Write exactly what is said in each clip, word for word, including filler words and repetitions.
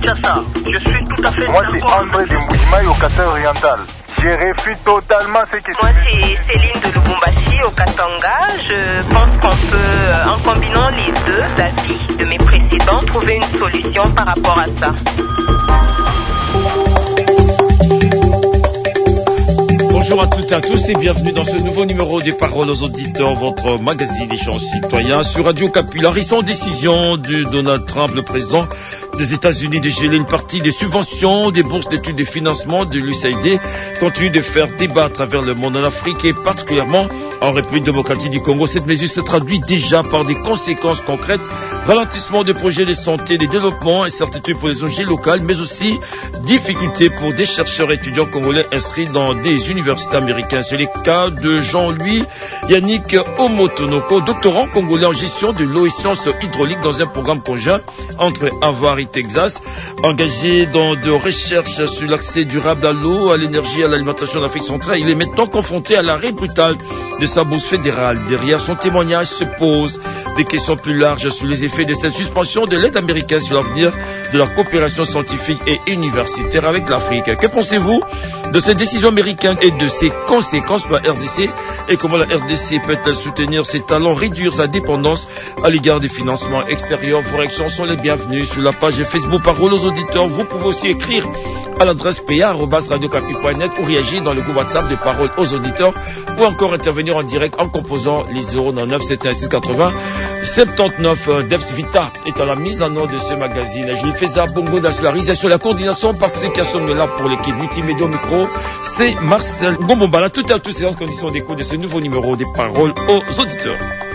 Kinshasa. Je suis tout à fait Moi, d'accord. c'est André de Moujimaï au Qatar oriental. Je réfute totalement ce que tu Moi, c'est Céline de Lubumbashi au Katanga. Je pense qu'on peut, en combinant les deux avis de mes précédents, trouver une solution par rapport à ça. Bonjour à toutes et à tous et bienvenue dans ce nouveau numéro des Paroles aux auditeurs, votre magazine des gens citoyens sur Radio Capulaire. Sans décision de Donald Trump, le président des États-Unis, de geler une partie des subventions, des bourses d'études et financements de l'U S A I D continue de faire débat à travers le monde, en Afrique et particulièrement en République démocratique du Congo. Cette mesure se traduit déjà par des conséquences concrètes, ralentissement des projets de santé, de développement, incertitude pour les O N G locales, mais aussi difficultés pour des chercheurs et étudiants congolais inscrits dans des universités américaines. C'est le cas de Jean-Louis Yannick Omotonoko, doctorant congolais en gestion de l'eau et sciences hydrauliques dans un programme conjoint entre Harvard et Texas, engagé dans de recherches sur l'accès durable à l'eau, à l'énergie et à l'alimentation en Afrique centrale. Il est maintenant confronté à l'arrêt brutal de sa bourse fédérale. Derrière son témoignage se posent des questions plus larges sur les effets de cette suspension de l'aide américaine sur l'avenir de la coopération scientifique et universitaire avec l'Afrique. Que pensez-vous de cette décision américaine et de ses conséquences pour la R D C et comment la R D C peut-elle soutenir ses talents, réduire sa dépendance à l'égard des financements extérieurs? Vos réactions sont les bienvenues sur la page Facebook Parole aux auditeurs. Vous pouvez aussi écrire à l'adresse p a arobase radio capi point net ou réagir dans le groupe WhatsApp de Parole aux auditeurs ou encore intervenir en direct en composant les zéro neuf sept un six quatre-vingts soixante-dix-neuf. Debs Vita est à la mise en ordre de ce magazine. Gilles Feza Bongo dans la réalisation, la coordination, Patrick Kassonela pour l'équipe multimédia au micro. C'est Marcel Gombomba. Tout à tous, c'est en condition d'écoute de ce nouveau numéro des Paroles aux auditeurs.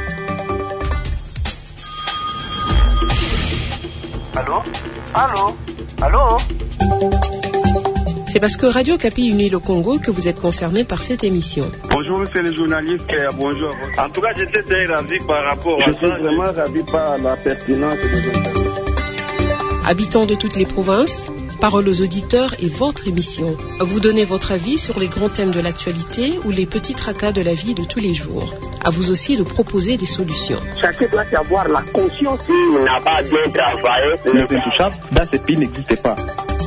Allô? Allô? Allô? C'est parce que Radio Kapi unit le Congo que vous êtes concerné par cette émission. Bonjour, monsieur le journaliste. Bonjour. En tout cas, j'étais très ravi par rapport à ça. Je suis vraiment ravi par la pertinence de l'interview. Habitants de toutes les provinces, Parole aux auditeurs est votre émission. Vous donnez votre avis sur les grands thèmes de l'actualité ou les petits tracas de la vie de tous les jours. À vous aussi de proposer des solutions. Chacun doit avoir la conscience qu'il n'a pas bien travaillé. Les intouchables, dans ce pays, n'existait pas.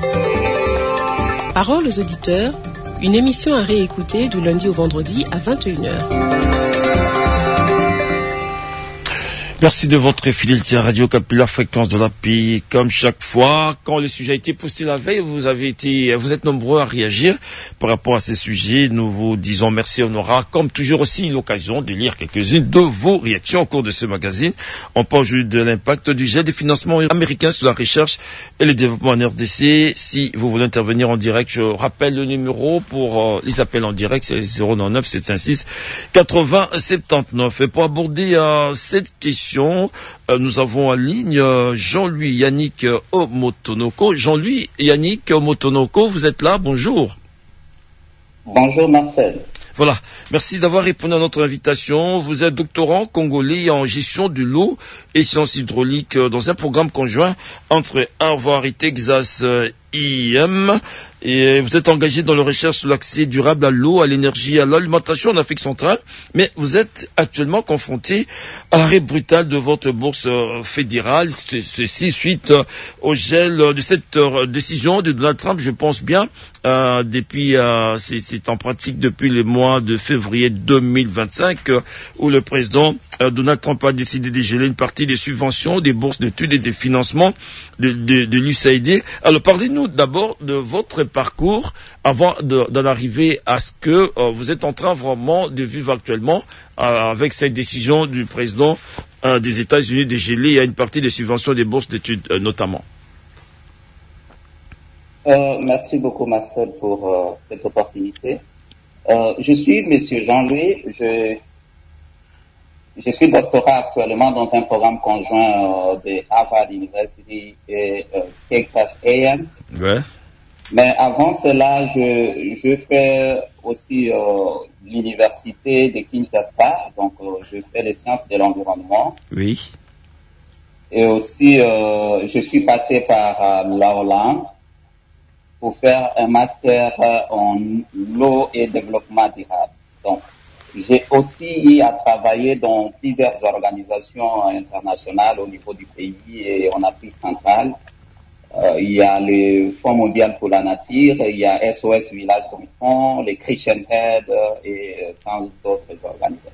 Parole aux auditeurs, une émission à réécouter du lundi au vendredi à vingt et une heures. Merci de votre fidélité à Radio Capulaire, fréquence de la P I. Comme chaque fois, quand le sujet a été posté la veille, vous avez été, vous êtes nombreux à réagir par rapport à ces sujets. Nous vous disons merci. On aura, comme toujours aussi, l'occasion de lire quelques-unes de vos réactions au cours de ce magazine. On parle aujourd'hui de l'impact du gel des financements américains sur la recherche et le développement en R D C. Si vous voulez intervenir en direct, je rappelle le numéro pour euh, les appels en direct, c'est zéro neuf sept cinq six quatre-vingts soixante-dix-neuf. Et pour aborder euh, cette question, nous avons en ligne Jean-Louis Yannick Omotonoko. Jean-Louis Yannick Omotonoko, vous êtes là, bonjour. Bonjour Marcel. Voilà, merci d'avoir répondu à notre invitation. Vous êtes doctorant congolais en gestion de l'eau et sciences hydrauliques dans un programme conjoint entre Harvard et Texas I M. Et vous êtes engagé dans la recherche sur l'accès durable à l'eau, à l'énergie, à l'alimentation en Afrique centrale, mais vous êtes actuellement confronté à l'arrêt brutal de votre bourse fédérale, ceci suite au gel de cette décision de Donald Trump, je pense bien, euh, depuis, euh, c'est, c'est en pratique depuis le mois de février deux mille vingt-cinq, euh, où le président euh, Donald Trump a décidé de geler une partie des subventions, des bourses d'études et des financements de, de, de l'U S A I D. Alors parlez-nous d'abord de votre parcours avant de, d'en arriver à ce que euh, vous êtes en train vraiment de vivre actuellement euh, avec cette décision du président euh, des États-Unis de geler à une partie des subventions des bourses d'études euh, notamment. Euh, merci beaucoup Marcel pour euh, cette opportunité. Euh, je suis Monsieur Jean-Louis, je, je suis doctorat actuellement dans un programme conjoint euh, de Harvard University et euh, Texas A et M. Ouais. Mais avant cela, je, je fais aussi euh, l'université de Kinshasa, donc euh, je fais les sciences de l'environnement. Oui. Et aussi, euh, je suis passé par euh, la Hollande pour faire un master euh, en l'eau et développement durable. Donc, j'ai aussi eu à travailler dans plusieurs organisations internationales au niveau du pays et en Afrique centrale. Euh, il y a le Fonds mondial pour la nature, il y a S O S Village d'Enfants, les Christian Aid et tant d'autres organisations.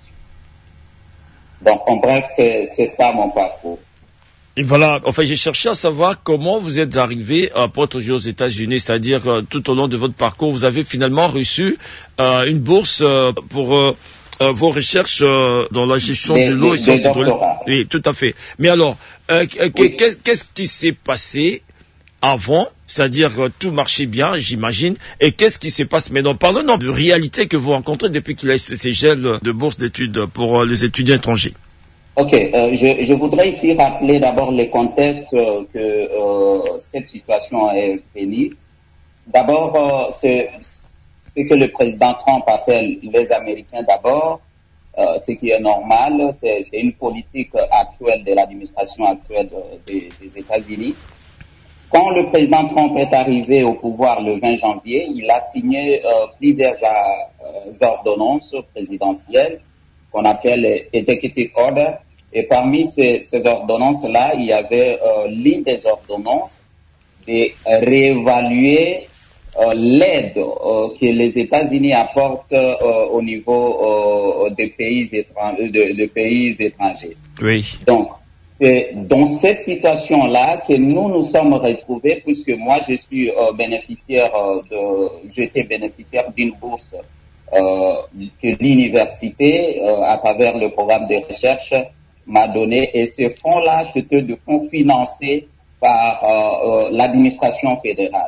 Donc, en bref, c'est, c'est ça mon parcours. Et voilà, enfin, j'ai cherché à savoir comment vous êtes arrivé à aujourd'hui aux États-Unis, c'est-à-dire euh, tout au long de votre parcours, vous avez finalement reçu euh, une bourse euh, pour euh, euh, vos recherches euh, dans la gestion des, de l'eau des, et sciences hydrauliques. Oui, tout à fait. Mais alors, euh, oui. qu'est-ce, qu'est-ce qui s'est passé avant, c'est-à-dire euh, tout marchait bien, j'imagine, et qu'est-ce qui se passe maintenant? Parlons de réalité que vous rencontrez depuis qu'il y a ces gels de bourse d'études pour euh, les étudiants étrangers. Ok, euh, je, je voudrais ici rappeler d'abord les contextes euh, que euh, cette situation est bénie. D'abord, euh, c'est ce que le président Trump appelle les Américains d'abord, euh, ce qui est normal, c'est, c'est une politique actuelle de l'administration actuelle de, de, des États-Unis. Quand le président Trump est arrivé au pouvoir le vingt janvier, il a signé euh, plusieurs euh, ordonnances présidentielles qu'on appelle Executive Order. Et parmi ces, ces ordonnances-là, il y avait euh, l'une des ordonnances de réévaluer euh, l'aide euh, que les États-Unis apportent euh, au niveau euh, des pays étrangers, de, de pays étrangers. Oui. Donc, c'est dans cette situation-là que nous nous sommes retrouvés, puisque moi je suis euh, bénéficiaire euh, de, j'étais bénéficiaire d'une bourse euh, que l'université, euh, à travers le programme de recherche, m'a donné, et ce fonds-là, c'était de fonds financés par euh, euh, l'administration fédérale.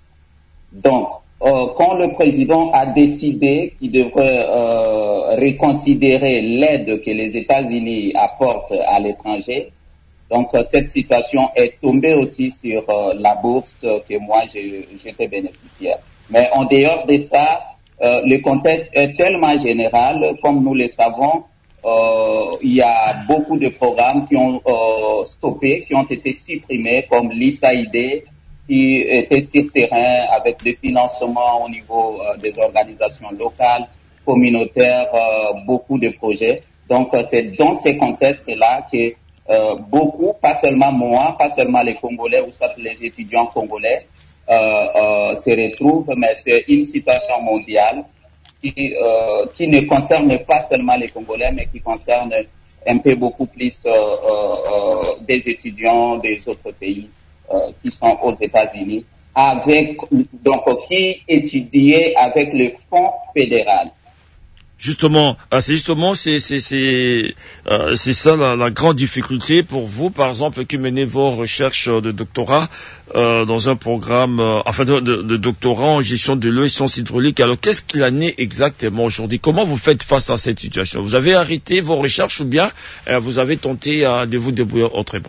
Donc, euh, quand le président a décidé qu'il devrait euh, reconsidérer l'aide que les États-Unis apportent à l'étranger, donc euh, cette situation est tombée aussi sur euh, la bourse que moi j'ai, j'étais bénéficiaire. Mais en dehors de ça, euh, le contexte est tellement général, comme nous le savons. Euh, il y a beaucoup de programmes qui ont euh, stoppé, qui ont été supprimés, comme l'I S A I D, qui était sur terrain avec des financements au niveau euh, des organisations locales, communautaires, euh, beaucoup de projets. Donc, euh, c'est dans ces contextes-là que euh, beaucoup, pas seulement moi, pas seulement les Congolais ou soit les étudiants congolais, euh, euh, se retrouvent, mais c'est une situation mondiale. Qui, euh, qui ne concerne pas seulement les Congolais, mais qui concerne un peu beaucoup plus euh, euh, des étudiants des autres pays euh, qui sont aux États-Unis, avec donc qui étudiaient avec le Fonds fédéral. Justement, c'est justement c'est c'est c'est euh, c'est ça la, la grande difficulté pour vous, par exemple, qui menez vos recherches de doctorat euh, dans un programme, euh, enfin de, de, de doctorat en gestion de l'eau et sciences hydrauliques. Alors, qu'est-ce qu'il en est exactement aujourd'hui? Comment vous faites face à cette situation? Vous avez arrêté vos recherches ou bien euh, vous avez tenté euh, de vous débrouiller autrement?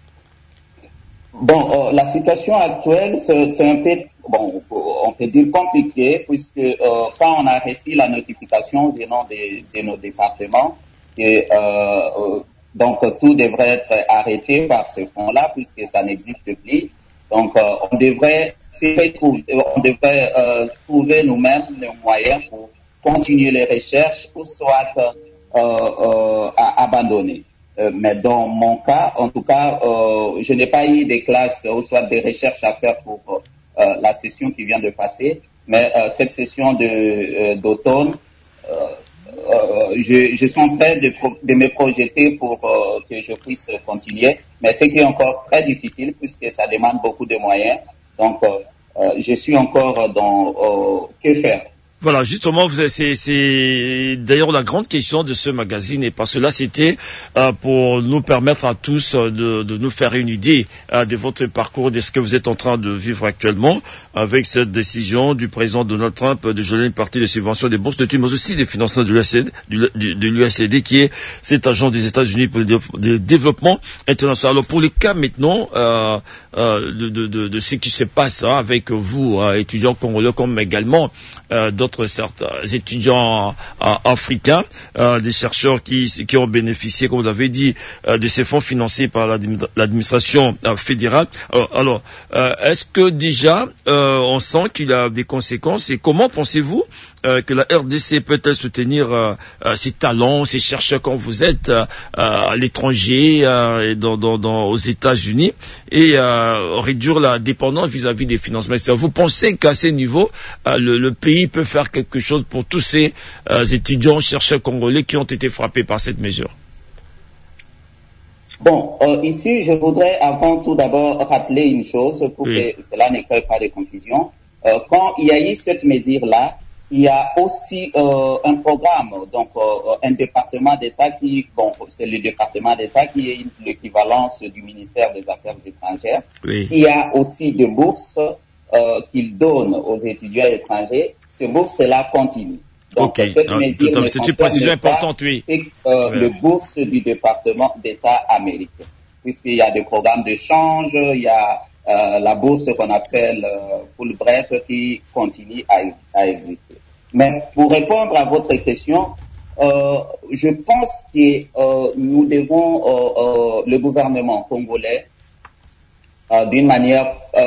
Bon, euh, la situation actuelle, c'est, c'est un peu, bon, on peut dire compliqué, puisque euh, quand on a reçu la notification venant de, de nos départements, que euh, euh, donc tout devrait être arrêté par ce fonds-là, puisque ça n'existe plus. Donc, euh, on devrait, on devrait euh, trouver nous-mêmes les moyens pour continuer les recherches ou soit euh, euh, à abandonner. Euh, mais dans mon cas, en tout cas, euh, je n'ai pas eu des classes ou soit des recherches à faire pour euh, la session qui vient de passer, mais euh, cette session de, euh, d'automne, euh, euh, je, je suis en train de, de me projeter pour euh, que je puisse continuer, mais ce qui est encore très difficile puisque ça demande beaucoup de moyens, donc euh, euh, je suis encore dans euh, que faire. Voilà, justement, vous avez, c'est, c'est d'ailleurs la grande question de ce magazine, et parce que là, c'était euh, pour nous permettre à tous euh, de, de nous faire une idée euh, de votre parcours, de ce que vous êtes en train de vivre actuellement, avec cette décision du président Donald Trump de geler une partie des subventions des bourses d'études, mais aussi des financements de l'U S A I D, du, de l'U S A I D, qui est cet agent des États-Unis pour le développement international. Alors, pour les cas maintenant euh, euh, de, de, de, de ce qui se passe hein, avec vous, euh, étudiants congolais, comme également euh, d'autres rencontre certains étudiants euh, africains, euh, des chercheurs qui, qui ont bénéficié, comme vous l'avez dit, euh, de ces fonds financés par l'administration euh, fédérale. Alors, alors euh, est-ce que déjà euh, on sent qu'il y a des conséquences et comment pensez-vous euh, que la R D C peut-elle soutenir euh, euh, ces talents, ces chercheurs comme vous êtes euh, à l'étranger euh, et dans, dans, dans, aux États-Unis et euh, réduire la dépendance vis-à-vis des financements? Vous pensez qu'à ce niveau, euh, le, le pays peut faire quelque chose pour tous ces euh, étudiants, chercheurs congolais qui ont été frappés par cette mesure? Bon, euh, ici, je voudrais avant tout d'abord rappeler une chose pour oui. que cela ne crée pas de confusion. Euh, quand il y a eu cette mesure-là, il y a aussi euh, un programme, donc euh, un département d'État qui, bon, c'est le département d'État qui est l'équivalence du ministère des Affaires étrangères. Oui. Il y a aussi des bourses euh, qu'il donne aux étudiants étrangers. Ces bourses-là continuent. Donc, okay. cette mesure ah, c'est une précision importante, oui. C'est euh, ouais. le bourse du département d'État américain, puisqu'il y a des programmes d'échange, il y a euh, la bourse qu'on appelle euh, Fulbright qui continue à, à exister. Mais pour répondre à votre question, euh, je pense que euh, nous devons, euh, euh, le gouvernement congolais, euh, d'une manière euh,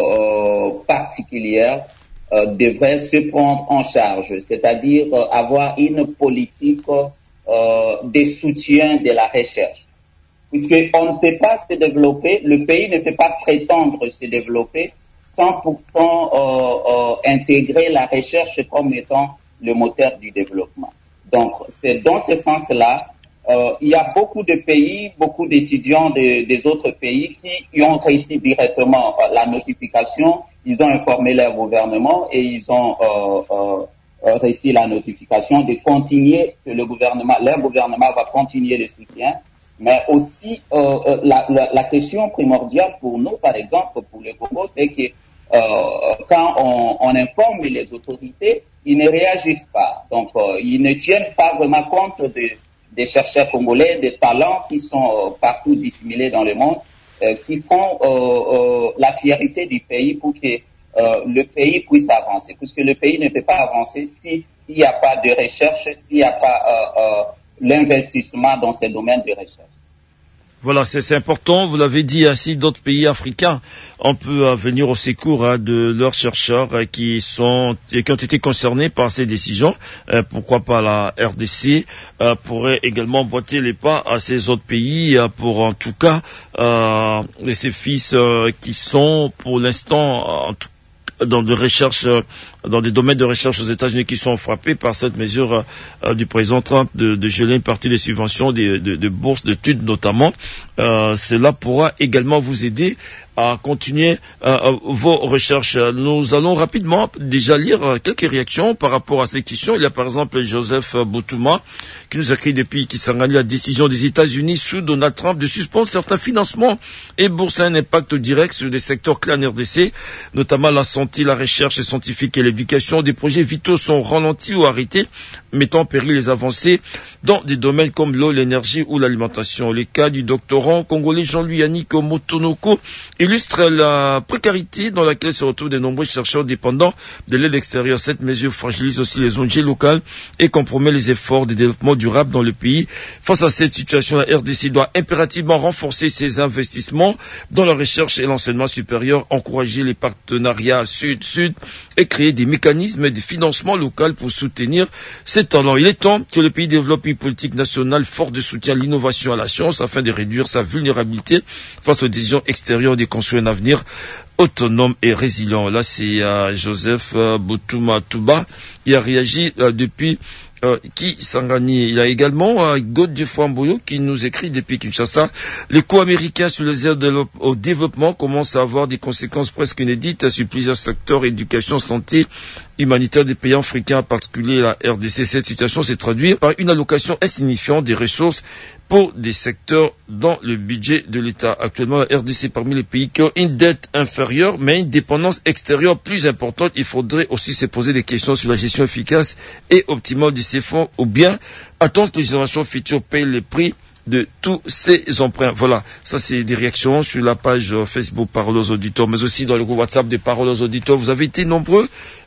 euh, particulière, euh, devrait se prendre en charge, c'est-à-dire euh, avoir une politique euh, de soutien de la recherche. Puisqu'on ne peut pas se développer, le pays ne peut pas prétendre se développer sans pourtant euh, euh, intégrer la recherche comme étant le moteur du développement. Donc, c'est dans ce sens-là, euh, il y a beaucoup de pays, beaucoup d'étudiants de, des autres pays qui ont réussi directement euh, la notification, ils ont informé leur gouvernement et ils ont euh, euh, réussi la notification de continuer, que le gouvernement, leur gouvernement va continuer le soutien. Mais aussi, euh, la, la, la question primordiale pour nous, par exemple, pour le Congo, c'est que euh, quand on, on informe les autorités, ils ne réagissent pas. Donc, euh, ils ne tiennent pas vraiment compte de, des chercheurs congolais, des talents qui sont euh, partout disséminés dans le monde, euh, qui font euh, euh, la fierté du pays pour que euh, le pays puisse avancer. Puisque le pays ne peut pas avancer s'il n'y a pas de recherche, s'il n'y a pas euh, euh, l'investissement dans ces domaines de recherche. Voilà, c'est important. Vous l'avez dit, ainsi d'autres pays africains, on peut euh, venir au secours hein, de leurs chercheurs euh, qui sont qui ont été concernés par ces décisions. Euh, pourquoi pas la R D C euh, pourrait également botter les pas à ces autres pays euh, pour en tout cas euh, ces fils euh, qui sont pour l'instant en tout dans des recherches, dans des domaines de recherche aux États-Unis qui sont frappés par cette mesure euh, du président Trump de, de geler une partie des subventions de, de, de bourses d'études notamment. Euh, cela pourra également vous aider à continuer euh, vos recherches. Nous allons rapidement déjà lire quelques réactions par rapport à cette question. Il y a par exemple Joseph Boutouma qui nous écrit depuis Kisangani la décision des États-Unis sous Donald Trump de suspendre certains financements et bourses a un impact direct sur des secteurs clés en R D C, notamment la santé, la recherche scientifique et l'éducation. Des projets vitaux sont ralentis ou arrêtés, mettant en péril les avancées dans des domaines comme l'eau, l'énergie ou l'alimentation. Les cas du doctorant congolais Jean-Louis Yannick Motonoko illustre la précarité dans laquelle se retrouvent de nombreux chercheurs dépendants de l'aide extérieure. Cette mesure fragilise aussi les O N G locales et compromet les efforts de développement durable dans le pays. Face à cette situation, la R D C doit impérativement renforcer ses investissements dans la recherche et l'enseignement supérieur, encourager les partenariats sud-sud et créer des mécanismes de financement local pour soutenir ces talents. Il est temps que le pays développe une politique nationale forte de soutien à l'innovation et à la science afin de réduire sa vulnérabilité face aux décisions extérieures des construire un avenir autonome et résilient. Là, c'est euh, Joseph euh, Boutouma Touba qui a réagi euh, depuis euh, Kisangani. Il y a également euh, Godefroy Framboyo qui nous écrit depuis Kinshasa. Les coûts américains sur les aides au développement commencent à avoir des conséquences presque inédites sur plusieurs secteurs, éducation, santé, humanitaire des pays africains, en particulier la R D C. Cette situation s'est traduite par une allocation insignifiante des ressources pour des secteurs dans le budget de l'État. Actuellement, la R D C est parmi les pays qui ont une dette inférieure, mais une dépendance extérieure plus importante. Il faudrait aussi se poser des questions sur la gestion efficace et optimale de ces fonds, ou bien attendre que les générations futures payent les prix de tous ces emprunts. Voilà, ça c'est des réactions sur la page Facebook Parole aux auditeurs, mais aussi dans le groupe WhatsApp des Paroles aux auditeurs. Vous avez été nombreux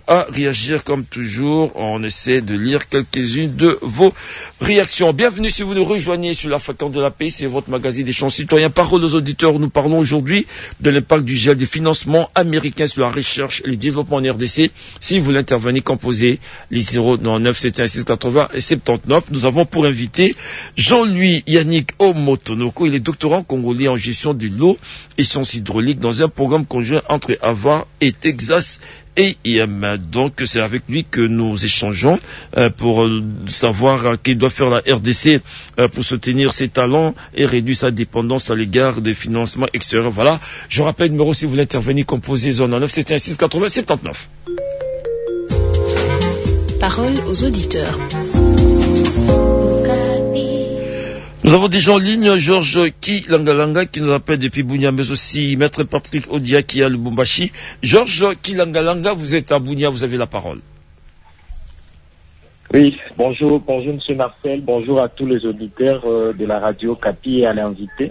à réagir comme toujours. On essaie de lire quelques-unes de vos réactions. Bienvenue si vous nous rejoignez sur la fréquence de la paix, c'est votre magazine des champs citoyens. Parole aux auditeurs, nous parlons aujourd'hui de l'impact du gel des financements américains sur la recherche et le développement en R D C. Si vous voulez intervenir, composez les zéro neuf sept un six quatre-vingts et soixante-dix-neuf. Nous avons pour invité Jean-Louis Yannick Omotonoko. Il est doctorant congolais en gestion de l'eau et sciences hydrauliques dans un programme conjoint entre Harvard et Texas A et M. Donc c'est avec lui que nous échangeons euh, pour euh, savoir euh, qu'il doit faire la R D C euh, pour soutenir ses talents et réduire sa dépendance à l'égard des financements extérieurs. Voilà, je rappelle le numéro si vous voulez intervenir, composez zéro neuf sept un six quatre-vingts soixante-dix-neuf. Parole aux auditeurs. Nous avons déjà en ligne Georges Kilangalanga qui nous appelle depuis Bunia, mais aussi Maître Patrick Odia qui est à Lubumbashi. Georges Kilangalanga, vous êtes à Bunia, vous avez la parole. Oui, bonjour, bonjour Monsieur Marcel, bonjour à tous les auditeurs euh, de la radio Capi et à l'invité.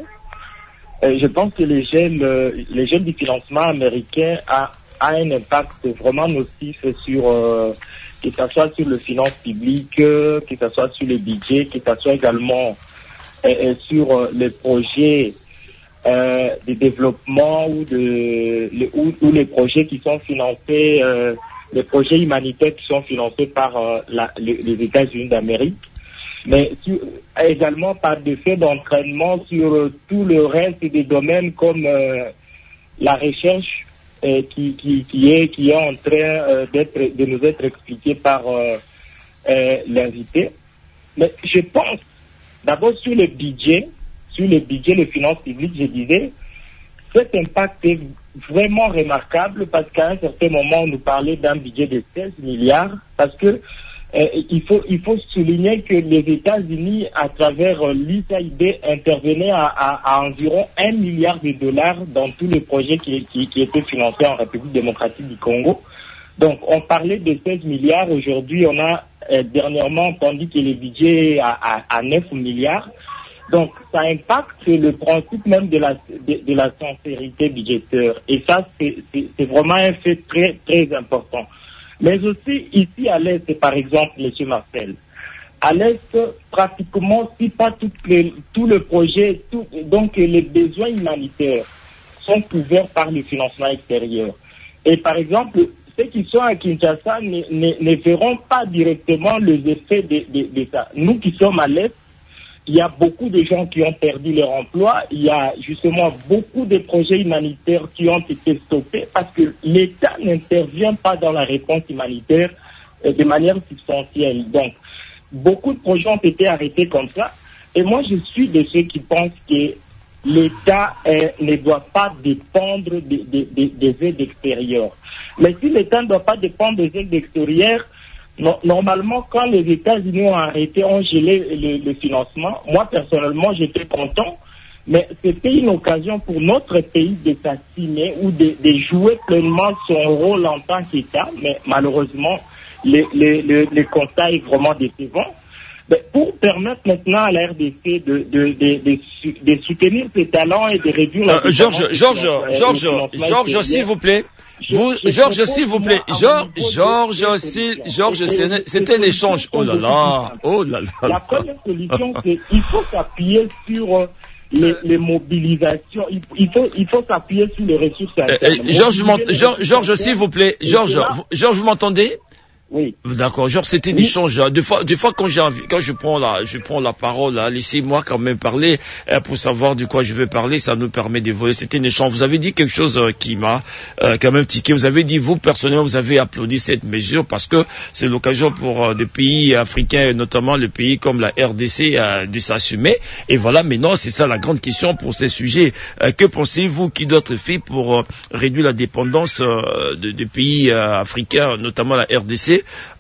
Euh, je pense que les gels, euh, les gels du financement américain a, a un impact vraiment nocif sur, euh, que ce soit sur le finance publique, euh, que ce soit sur le budget, que ce soit également euh, sur euh, les projets euh, de développement ou, de, le, ou, ou les projets qui sont financés, euh, les projets humanitaires qui sont financés par euh, la, les, les États-Unis d'Amérique, mais sur, également par des faits d'entraînement sur euh, tout le reste des domaines comme euh, la recherche euh, qui, qui, qui, est, qui est en train euh, d'être, de nous être expliquée par euh, euh, l'invité. Mais je pense, d'abord sur le budget, sur le budget, les finances publiques, je disais, cet impact est vraiment remarquable parce qu'à un certain moment, on nous parlait d'un budget de seize milliards parce que euh, il faut il faut souligner que les États-Unis, à travers euh, l'U S A I D, intervenaient à, à, à environ un milliard de dollars dans tous les projets qui, qui, qui étaient financés en République démocratique du Congo. Donc, on parlait de seize milliards. Aujourd'hui, on a euh, dernièrement entendu que le budget est à, à, à neuf milliards. Donc, ça impacte le principe même de la, de, de la sincérité budgétaire. Et ça, c'est, c'est, c'est vraiment un fait très, très important. Mais aussi, ici à l'Est, par exemple, Monsieur Marcel, à l'Est, pratiquement, si pas tout le, tout le projet, tout, donc les besoins humanitaires sont couverts par le financement extérieur. Et par exemple, ceux qui sont à Kinshasa ne, ne, ne verront pas directement les effets de, de, de ça. Nous qui sommes à l'Est, il y a beaucoup de gens qui ont perdu leur emploi. Il y a justement beaucoup de projets humanitaires qui ont été stoppés parce que l'État n'intervient pas dans la réponse humanitaire euh, de manière substantielle. Donc, beaucoup de projets ont été arrêtés comme ça. Et moi, je suis de ceux qui pensent que l'État euh, ne doit pas dépendre de, de, de, des aides extérieures. Mais si l'État ne doit pas dépendre des aides extérieures, No, normalement, quand les États-Unis ont arrêté, ont gelé le, le financement, moi personnellement, j'étais content, mais c'était une occasion pour notre pays de s'assumer ou de, de jouer pleinement son rôle en tant qu'État, mais malheureusement, le, le, le, le constat est vraiment décevant. Mais pour permettre maintenant à la R D C de, de, de, de, de soutenir ses talents et de réduire la... Euh, Georges, Georges, Georges, Georges, s'il vous plaît. Vous, Georges, s'il vous plaît, Georges, Georges, Georges, c'était un échange. Oh là là, oh là là. La première solution, c'est il faut s'appuyer sur les, les mobilisations. Il, il faut, il faut s'appuyer sur les ressources internes. Georges, Georges, Georges, s'il vous plaît, Georges, Georges, vous m'entendez? Oui. D'accord, genre c'était des échanges. Oui. Des fois, des fois quand j'ai envie, quand je prends la, je prends la parole, hein, laissez-moi quand même parler hein, pour savoir de quoi je vais parler. Ça nous permet d'évoluer. C'était un échange. Vous avez dit quelque chose euh, qui m'a euh, quand même tiqué. Vous avez dit vous personnellement, vous avez applaudi cette mesure parce que c'est l'occasion pour euh, des pays africains, notamment les pays comme la R D C, euh, de s'assumer. Et voilà, maintenant c'est ça la grande question pour ces sujets. Euh, que pensez-vous qui doit être fait pour euh, réduire la dépendance euh, de, des pays euh, africains, notamment la R D C?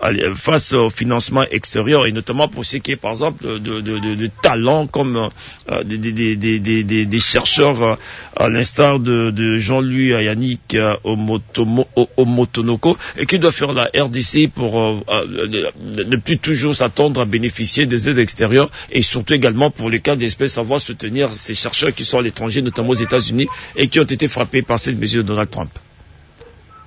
Face au financement extérieur et notamment pour ce qui est par exemple de, de, de, de talents comme euh, des, des, des, des, des, des chercheurs euh, à l'instar de, de Jean-Louis Yannick euh, Omotonoko et qui doit faire la R D C pour euh, euh, ne plus toujours s'attendre à bénéficier des aides extérieures et surtout également pour les cas d'espèces savoir soutenir ces chercheurs qui sont à l'étranger notamment aux États-Unis et qui ont été frappés par cette mesure de Donald Trump.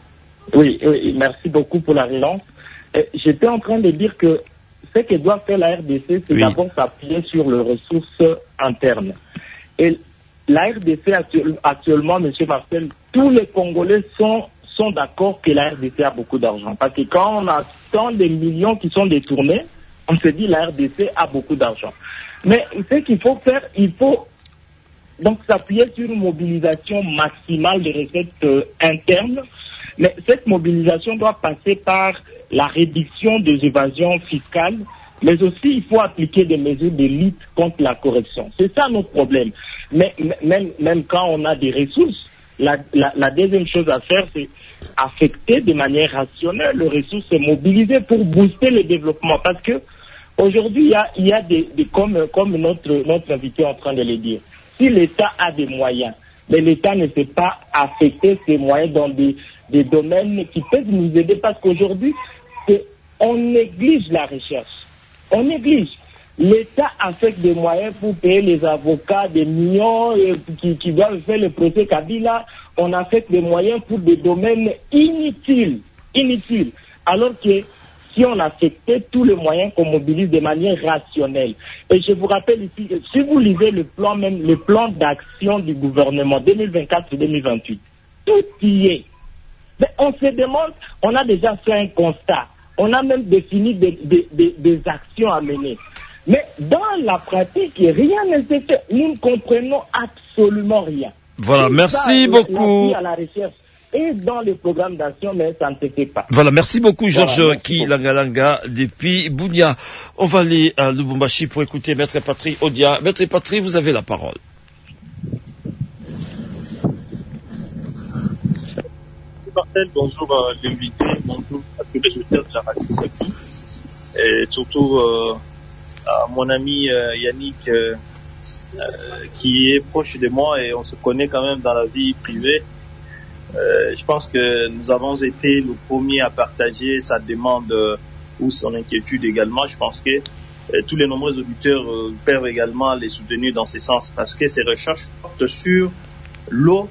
Oui, oui, merci beaucoup pour la relance. Euh, J'étais en train de dire que ce que doit faire la R D C, c'est oui. d'abord s'appuyer sur les ressources internes. Et la R D C actu actuellement, M. Marcel, tous les Congolais sont, sont d'accord que la R D C a beaucoup d'argent. Parce que quand on a tant de millions qui sont détournés, on se dit la R D C a beaucoup d'argent. Mais ce qu'il faut faire, il faut donc s'appuyer sur une mobilisation maximale des recettes euh, internes. Mais cette mobilisation doit passer par la réduction des évasions fiscales, mais aussi il faut appliquer des mesures de lutte contre la corruption. C'est ça notre problème. Mais même, même quand on a des ressources, la, la, la deuxième chose à faire, c'est affecter de manière rationnelle les ressources et mobiliser pour booster le développement. Parce que aujourd'hui, il y a, il y a des, des comme, comme notre, notre invité est en train de le dire, si l'État a des moyens, mais l'État ne sait pas affecter ces moyens dans des, des domaines qui peuvent nous aider, parce qu'aujourd'hui, on néglige la recherche. On néglige. L'État affecte des moyens pour payer les avocats, des millions euh, qui, qui doivent faire le procès Kabila. On affecte des moyens pour des domaines inutiles. Inutiles. Alors que si on affectait tous les moyens qu'on mobilise de manière rationnelle. Et je vous rappelle ici, que si vous lisez le plan même, le plan d'action du gouvernement deux mille vingt-quatre deux mille vingt-huit, tout y est. Mais on se demande, on a déjà fait un constat. On a même défini des, des, des, des actions à mener. Mais dans la pratique, rien ne se fait. Nous ne comprenons absolument rien. Voilà, tout merci ça, beaucoup. À la recherche et dans les programmes d'action, mais ça ne se fait pas. Voilà, merci beaucoup Georges voilà, Ki Langalanga depuis Bounia. On va aller à Lubumbashi pour écouter Maître Patrick Odia. Maître Patrick, vous avez la parole. Marcel, bonjour à l'invité, bonjour à tous les auditeurs de la radio et surtout euh, à mon ami euh, Yannick euh, euh, qui est proche de moi et on se connaît quand même dans la vie privée. Euh, je pense que nous avons été les premiers à partager sa demande euh, ou son inquiétude également. Je pense que euh, tous les nombreux auditeurs euh, peuvent également les soutenir dans ce sens parce que ces recherches portent sur l'eau,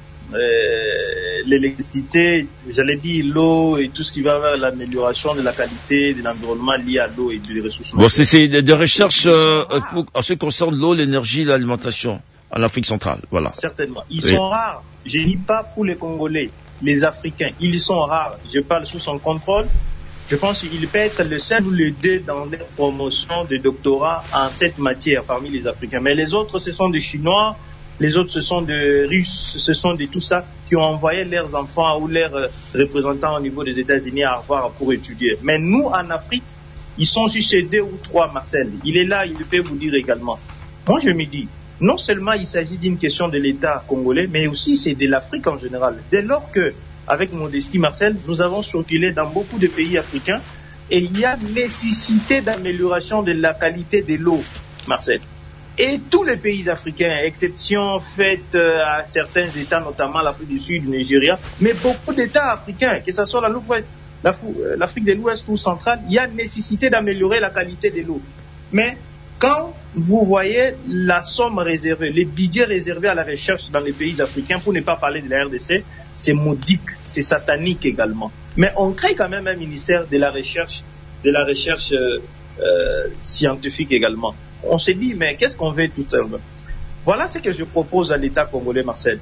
Euh, l'électricité, j'allais dire l'eau et tout ce qui va vers l'amélioration de la qualité de l'environnement lié à l'eau et des ressources. Bon, c'est, c'est des recherches euh, pour, en ce qui concerne l'eau, l'énergie et l'alimentation en Afrique centrale, voilà. Certainement. Ils oui. sont rares. Je ne dis pas pour les Congolais, les Africains, ils sont rares. Je parle sous son contrôle. Je pense qu'il peut être le seul ou le deux dans les promotions de doctorat en cette matière parmi les Africains. Mais les autres, ce sont des Chinois. Les autres, ce sont des Russes, ce sont de tout ça qui ont envoyé leurs enfants ou leurs représentants au niveau des États-Unis à Harvard pour étudier. Mais nous, en Afrique, ils sont sur ces deux ou trois, Marcel. Il est là, il peut vous dire également. Moi, je me dis, non seulement il s'agit d'une question de l'État congolais, mais aussi c'est de l'Afrique en général. Dès lors que, avec modestie, Marcel, nous avons circulé dans beaucoup de pays africains et il y a nécessité d'amélioration de la qualité de l'eau, Marcel. Et tous les pays africains, exception faite à certains États, notamment l'Afrique du Sud, le Nigeria, mais beaucoup d'États africains, que ce soit l'Afrique de l'Ouest ou centrale, il y a nécessité d'améliorer la qualité de l'eau. Mais quand vous voyez la somme réservée, les budgets réservés à la recherche dans les pays africains, pour ne pas parler de la R D C, c'est modique, c'est satanique également. Mais on crée quand même un ministère de la recherche, de la recherche euh, euh, scientifique également. On s'est dit, mais qu'est-ce qu'on veut tout à l'heure? Voilà ce que je propose à l'État congolais, Marcel.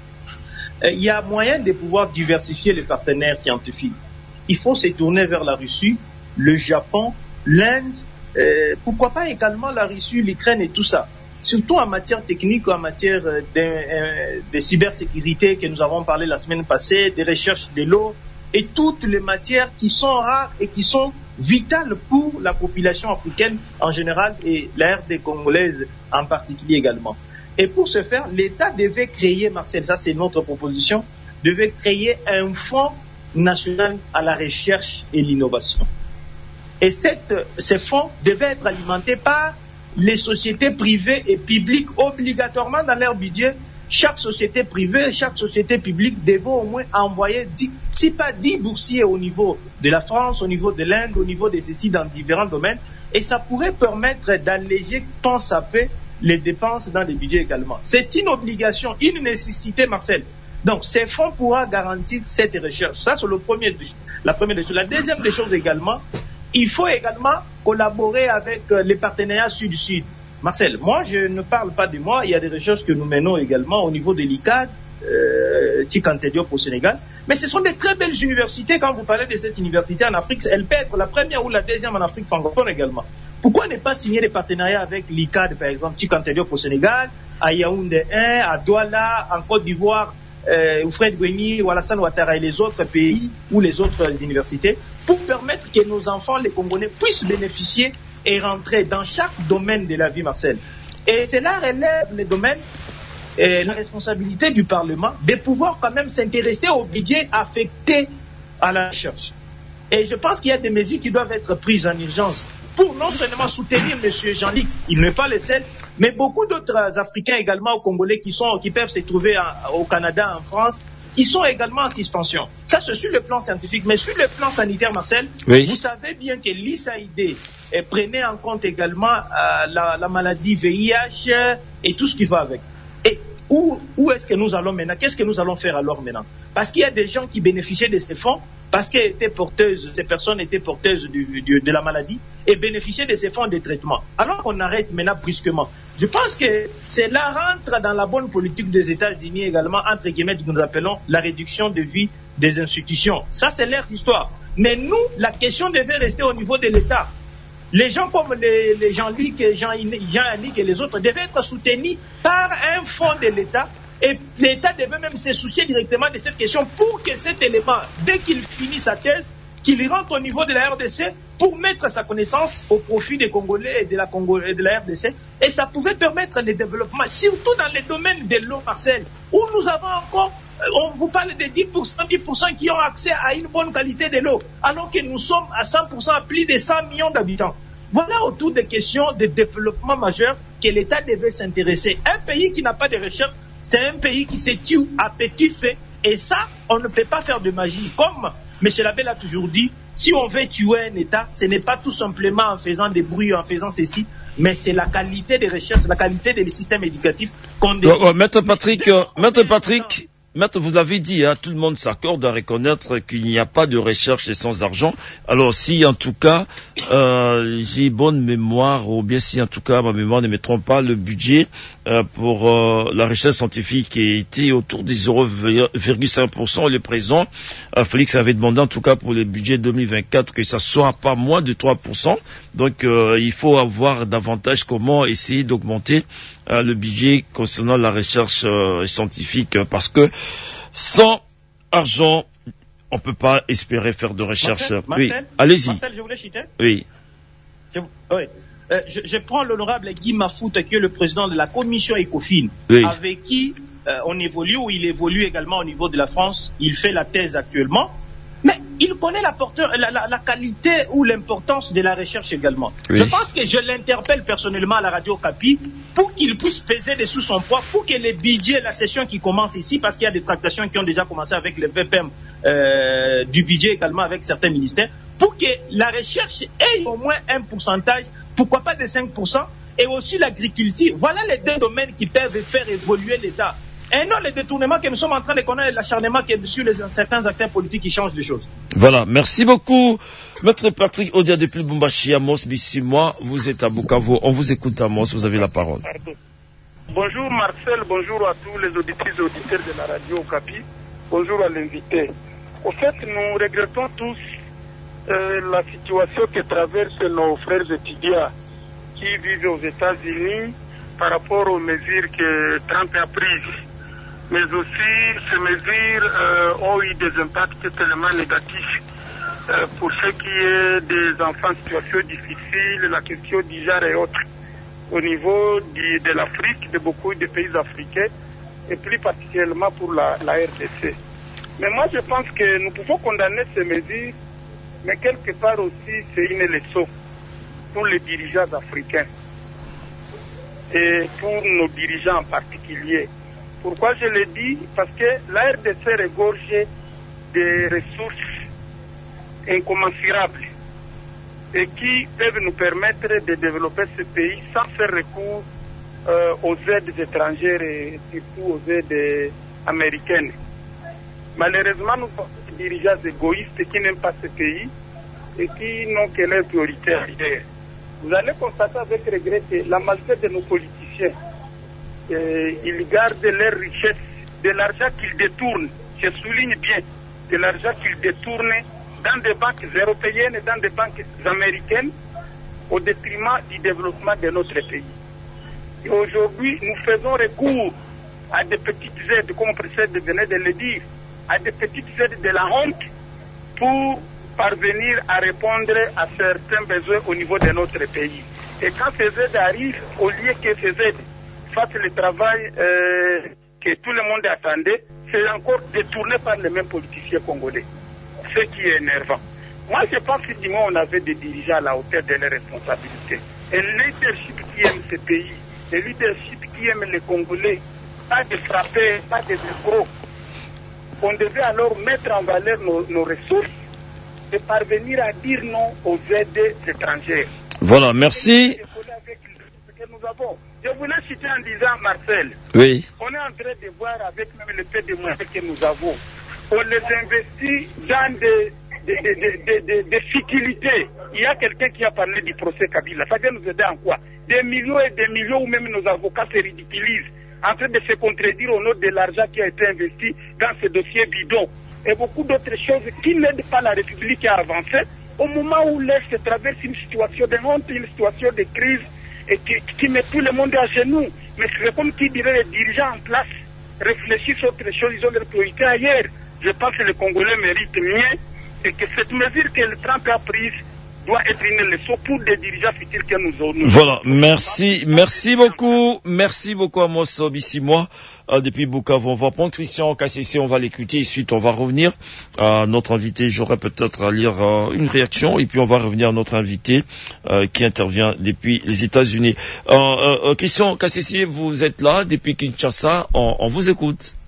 Euh, il y a moyen de pouvoir diversifier les partenaires scientifiques. Il faut se tourner vers la Russie, le Japon, l'Inde, euh, pourquoi pas également la Russie, l'Ukraine et tout ça. Surtout en matière technique, en matière de, euh, de cybersécurité que nous avons parlé la semaine passée, des recherches de l'eau et toutes les matières qui sont rares et qui sont vitale pour la population africaine en général et la R D congolaise en particulier également. Et pour ce faire, l'État devait créer, Marcel, ça c'est notre proposition, devait créer un fonds national à la recherche et l'innovation. Et cette, ces fonds devaient être alimentés par les sociétés privées et publiques obligatoirement dans leur budget. Chaque société privée, chaque société publique devait au moins envoyer, dix, si pas dix boursiers au niveau de la France, au niveau de l'Inde, au niveau de ceci dans différents domaines. Et ça pourrait permettre d'alléger tant ça peut les dépenses dans les budgets également. C'est une obligation, une nécessité, Marcel. Donc, ces fonds pourra garantir cette recherche. Ça, c'est le premier, la première des choses. La deuxième des choses également, il faut également collaborer avec les partenariats sud-sud. Marcel, moi, je ne parle pas de moi. Il y a des recherches que nous menons également au niveau de l'I C A D, euh, Tchikante Diop au Sénégal. Mais ce sont des très belles universités. Quand vous parlez de cette université en Afrique, elle peut être la première ou la deuxième en Afrique francophone également. Pourquoi ne pas signer des partenariats avec l'I C A D, par exemple, Tchikante Diop au Sénégal, à Yaoundé un, à Douala, en Côte d'Ivoire, euh, Fred Gweni, Alassane Ouattara et les autres pays ou les autres universités, pour permettre que nos enfants, les Congolais, puissent bénéficier et rentrer dans chaque domaine de la vie, Marcel. Et cela relève les domaines et la responsabilité du Parlement de pouvoir quand même s'intéresser au budget affecté à la recherche. Et je pense qu'il y a des mesures qui doivent être prises en urgence pour non seulement soutenir M. Jean-Luc, il n'est pas le seul, mais beaucoup d'autres Africains également au Congolais qui, sont, qui peuvent se trouver en, au Canada, en France, qui sont également en suspension. Ça, c'est sur le plan scientifique. Mais sur le plan sanitaire, Marcel, oui. Vous savez bien que l'U S A I D eh, prenait en compte également euh, la, la maladie V I H et tout ce qui va avec. Et où, où est-ce que nous allons maintenant? Qu'est-ce que nous allons faire alors maintenant? Parce qu'il y a des gens qui bénéficiaient de ces fonds, parce qu'elles étaient porteuses, ces personnes étaient porteuses du, du, de la maladie et bénéficiaient de ces fonds de traitement. Alors qu'on arrête maintenant brusquement. Je pense que cela rentre dans la bonne politique des États-Unis également, entre guillemets, que nous appelons la réduction de vie des institutions. Ça, c'est leur histoire. Mais nous, la question devait rester au niveau de l'État. Les gens comme les, les Jean-Luc, Jean-Yannick et les autres devaient être soutenus par un fonds de l'État. Et l'État devait même se soucier directement de cette question pour que cet élément, dès qu'il finit sa thèse, qu'il rentre au niveau de la R D C pour mettre sa connaissance au profit des Congolais et de la, Congo, et de la R D C. Et ça pouvait permettre le développement, surtout dans les domaines de l'eau, Marcel, où nous avons encore, on vous parle de dix pour cent, dix pour cent qui ont accès à une bonne qualité de l'eau, alors que nous sommes à cent pour cent à plus de cent millions d'habitants. Voilà autour des questions de développement majeur que l'État devait s'intéresser. Un pays qui n'a pas de recherche, c'est un pays qui se tue à petit feu. Et ça, on ne peut pas faire de magie. Comme M. Labelle a toujours dit, si on veut tuer un État, ce n'est pas tout simplement en faisant des bruits, en faisant ceci, mais c'est la qualité des recherches, la qualité des systèmes éducatifs qu'on développe. Oh, oh, Maître Patrick, euh, Maître Patrick, Maître, vous l'avez dit, hein, tout le monde s'accorde à reconnaître qu'il n'y a pas de recherche sans argent. Alors si en tout cas euh, j'ai bonne mémoire, ou bien si en tout cas ma mémoire ne me trompe pas, le budget euh, pour euh, la recherche scientifique était autour des zéro virgule cinq pour cent. Le président euh, Félix avait demandé en tout cas pour le budget deux mille vingt-quatre que ça soit pas moins de trois pour cent. Donc euh, il faut avoir davantage comment essayer d'augmenter euh, le budget concernant la recherche euh, scientifique, parce que sans argent, on ne peut pas espérer faire de recherche. Marcel, oui, Marcel, allez-y. Marcel, je voulais chiter. Oui. Je, oui. Euh, je, je prends l'honorable Guy Mafouta, qui est le président de la commission ECOFIN, oui. avec qui euh, on évolue, ou il évolue également au niveau de la France. Il fait la thèse actuellement. Mais il connaît la, porteur, la, la, la qualité ou l'importance de la recherche également. Oui. Je pense que je l'interpelle personnellement à la radio Capi pour qu'il puisse peser dessous son poids, pour que les budgets, la session qui commence ici, parce qu'il y a des tractations qui ont déjà commencé avec le V P M euh, du budget également avec certains ministères, pour que la recherche ait au moins un pourcentage, pourquoi pas de cinq pour cent, et aussi l'agriculture. Voilà les deux domaines qui peuvent faire évoluer l'État. Et non les détournements que nous sommes en train de connaître, l'acharnement qui est sur les, certains acteurs politiques qui changent les choses. Voilà, merci beaucoup. Maître Patrick Odia depuis Lubumbashi, Amos Bissimois, vous êtes à Bukavu. On vous écoute, Amos, vous avez la parole. Bonjour Marcel, bonjour à tous les auditrices et auditeurs de la radio Okapi. Bonjour à l'invité. Au fait, nous regrettons tous euh, la situation que traversent nos frères étudiants qui vivent aux États-Unis par rapport aux mesures que Trump a prises. Mais aussi, ces mesures euh, ont eu des impacts tellement négatifs euh, pour ce qui est des enfants en situation difficile, la question du genre et autres, au niveau du, de l'Afrique, de beaucoup de pays africains, et plus particulièrement pour la, la R D C. Mais moi, je pense que nous pouvons condamner ces mesures, mais quelque part aussi, c'est une leçon pour les dirigeants africains et pour nos dirigeants en particulier. Pourquoi je le dis? Parce que la R D C regorge des ressources incommensurables et qui peuvent nous permettre de développer ce pays sans faire recours euh, aux aides étrangères et surtout aux aides américaines. Malheureusement, nous sommes des dirigeants égoïstes qui n'aiment pas ce pays et qui n'ont que leur priorité ailleurs. Vous allez constater avec regret que la majorité de nos politiciens, euh, ils gardent leur richesse, de l'argent qu'ils détournent, je souligne bien, de l'argent qu'ils détournent dans des banques européennes et dans des banques américaines au détriment du développement de notre pays. Et aujourd'hui, nous faisons recours à des petites aides, comme le président venait de le dire, à des petites aides de la honte pour parvenir à répondre à certains besoins au niveau de notre pays. Et quand ces aides arrivent, au lieu que ces aides fassent le travail euh, que tout le monde attendait, c'est encore détourné par les mêmes politiciens congolais. Ce qui est énervant. Moi, je pense que du moins, on avait des dirigeants à la hauteur de leurs responsabilités. Et le leadership qui aime ce pays, le leadership qui aime les Congolais, pas de frapper, pas de escrocs. On devait alors mettre en valeur nos, nos ressources et parvenir à dire non aux aides étrangères. Voilà, merci. Je voulais citer en disant, Marcel, oui. On est en train de voir avec même le peu de moyens que nous avons, on les investit dans des, des, des, des, des, des futilités. Il y a quelqu'un qui a parlé du procès Kabila. Ça vient nous aider en quoi? Des millions et des millions où même nos avocats se ridiculisent en train de se contredire au nom de l'argent qui a été investi dans ce dossier bidon. Et beaucoup d'autres choses qui n'aident pas la République à avancer au moment où l'Est traverse une situation de honte, une situation de crise et qui, qui met tout le monde à genoux. Mais c'est comme qui dirait les dirigeants en place réfléchissent à autre chose, ils ont leur priorité ailleurs. Je pense que les Congolais méritent mieux et que cette mesure que le Trump a prise doit être une leçon pour des dirigeants futurs que nous avons. Voilà, merci, merci beaucoup, merci beaucoup à Amos Bissimwa, euh, depuis Bukavu. On va prendre Christian K C C, on va l'écouter, ensuite on va revenir à notre invité. J'aurais peut-être à lire euh, une réaction, et puis on va revenir à notre invité euh, qui intervient depuis les États-Unis. Euh, euh, Christian K C C, vous êtes là depuis Kinshasa, on, on vous écoute.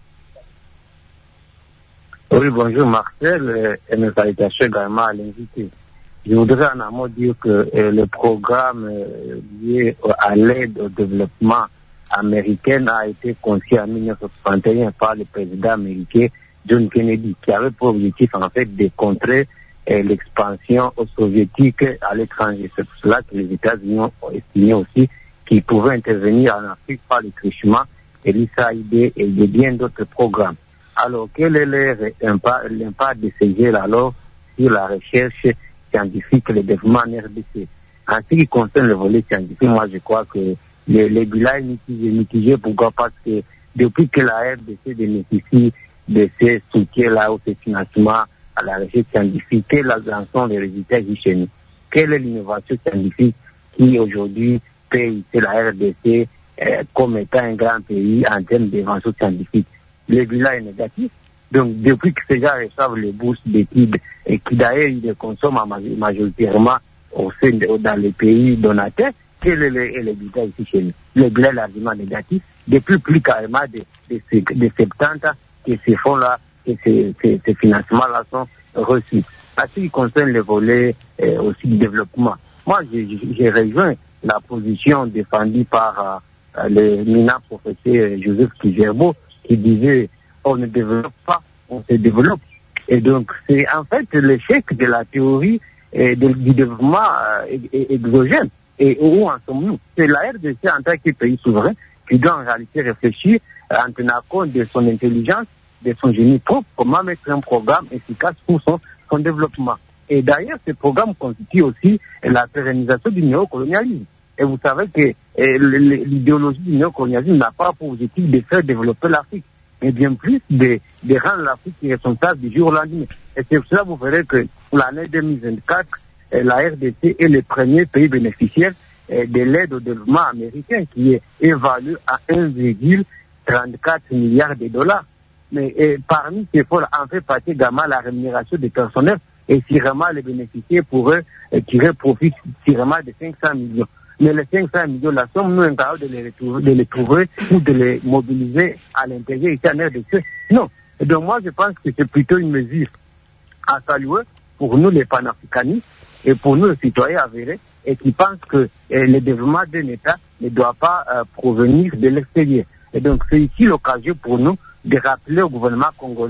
Oui, bonjour Marcel, et mes salutations également à l'invité. Je voudrais en amont dire que euh, le programme euh, lié à l'aide au développement américaine a été conçu en mille neuf cent soixante et un par le président américain John Kennedy, qui avait pour objectif en fait de contrer euh, l'expansion soviétique à l'étranger. C'est pour cela que les États-Unis ont estimé aussi qu'ils pouvaient intervenir en Afrique par le truchement et l'U S A I D et de bien d'autres programmes. Alors, quel est l'impact de ces gels alors sur la recherche scientifique et le développement en R D C? En ce qui concerne le volet scientifique, moi je crois que le, le bilan est mitigé, mitigé. Pourquoi? Parce que depuis que la R D C bénéficie de ces soutiens-là ou ces financements à la recherche scientifique, quels sont les résultats chez nous? Quelle est l'innovation scientifique qui aujourd'hui paye la R D C euh, comme étant un grand pays en termes d'invention scientifique? Le bilan est négatif. Donc, depuis que ces gens reçoivent les bourses d'études et qui d'ailleurs ils les consomment majoritairement au sein de, dans les pays donateurs, quel est le, le bilan ici chez nous? Le bilan est largement négatif. Depuis plus carrément de, de, de, de septante ans que ces fonds-là, que ces, ces, ces financements-là sont reçus. À ce qui concerne le volet euh, aussi du développement, moi j'ai rejoint la position défendue par euh, le minant professeur Joseph Kizerbo, qui disait on ne développe pas, on se développe. Et donc c'est en fait l'échec de la théorie euh, de, du développement euh, exogène. Et où en sommes-nous? C'est la R D C en tant que pays souverain qui doit en réalité réfléchir euh, en tenant compte de son intelligence, de son génie propre, comment mettre un programme efficace pour son, son développement. Et d'ailleurs, ce programme constitue aussi la pérennisation du néocolonialisme. Et vous savez que euh, l'idéologie du néocolonialisme n'a pas pour objectif de faire développer l'Afrique, mais bien plus de, de rendre l'Afrique responsable du jour au lendemain. Et c'est pour cela que vous verrez que pour l'année deux mille vingt-quatre, euh, la R D C est le premier pays bénéficiaire euh, de l'aide au développement américain, qui est évalué à un virgule trente-quatre milliards de dollars. Mais euh, parmi ces fonds, en fait partie également la rémunération des personnels, et si vraiment les bénéficiaires pourraient euh, tirer profit si vraiment de cinq cents millions. Mais les cinq cents millions, la somme, nous, incapables de les retrouver, de les trouver ou de les mobiliser à l'intérieur ici en R D C. Non. Et donc moi, je pense que c'est plutôt une mesure à saluer pour nous, les panafricanistes, et pour nous, les citoyens avérés, et qui pensent que eh, le développement d'un État ne doit pas euh, provenir de l'extérieur. Et donc, c'est ici l'occasion pour nous de rappeler au gouvernement congolais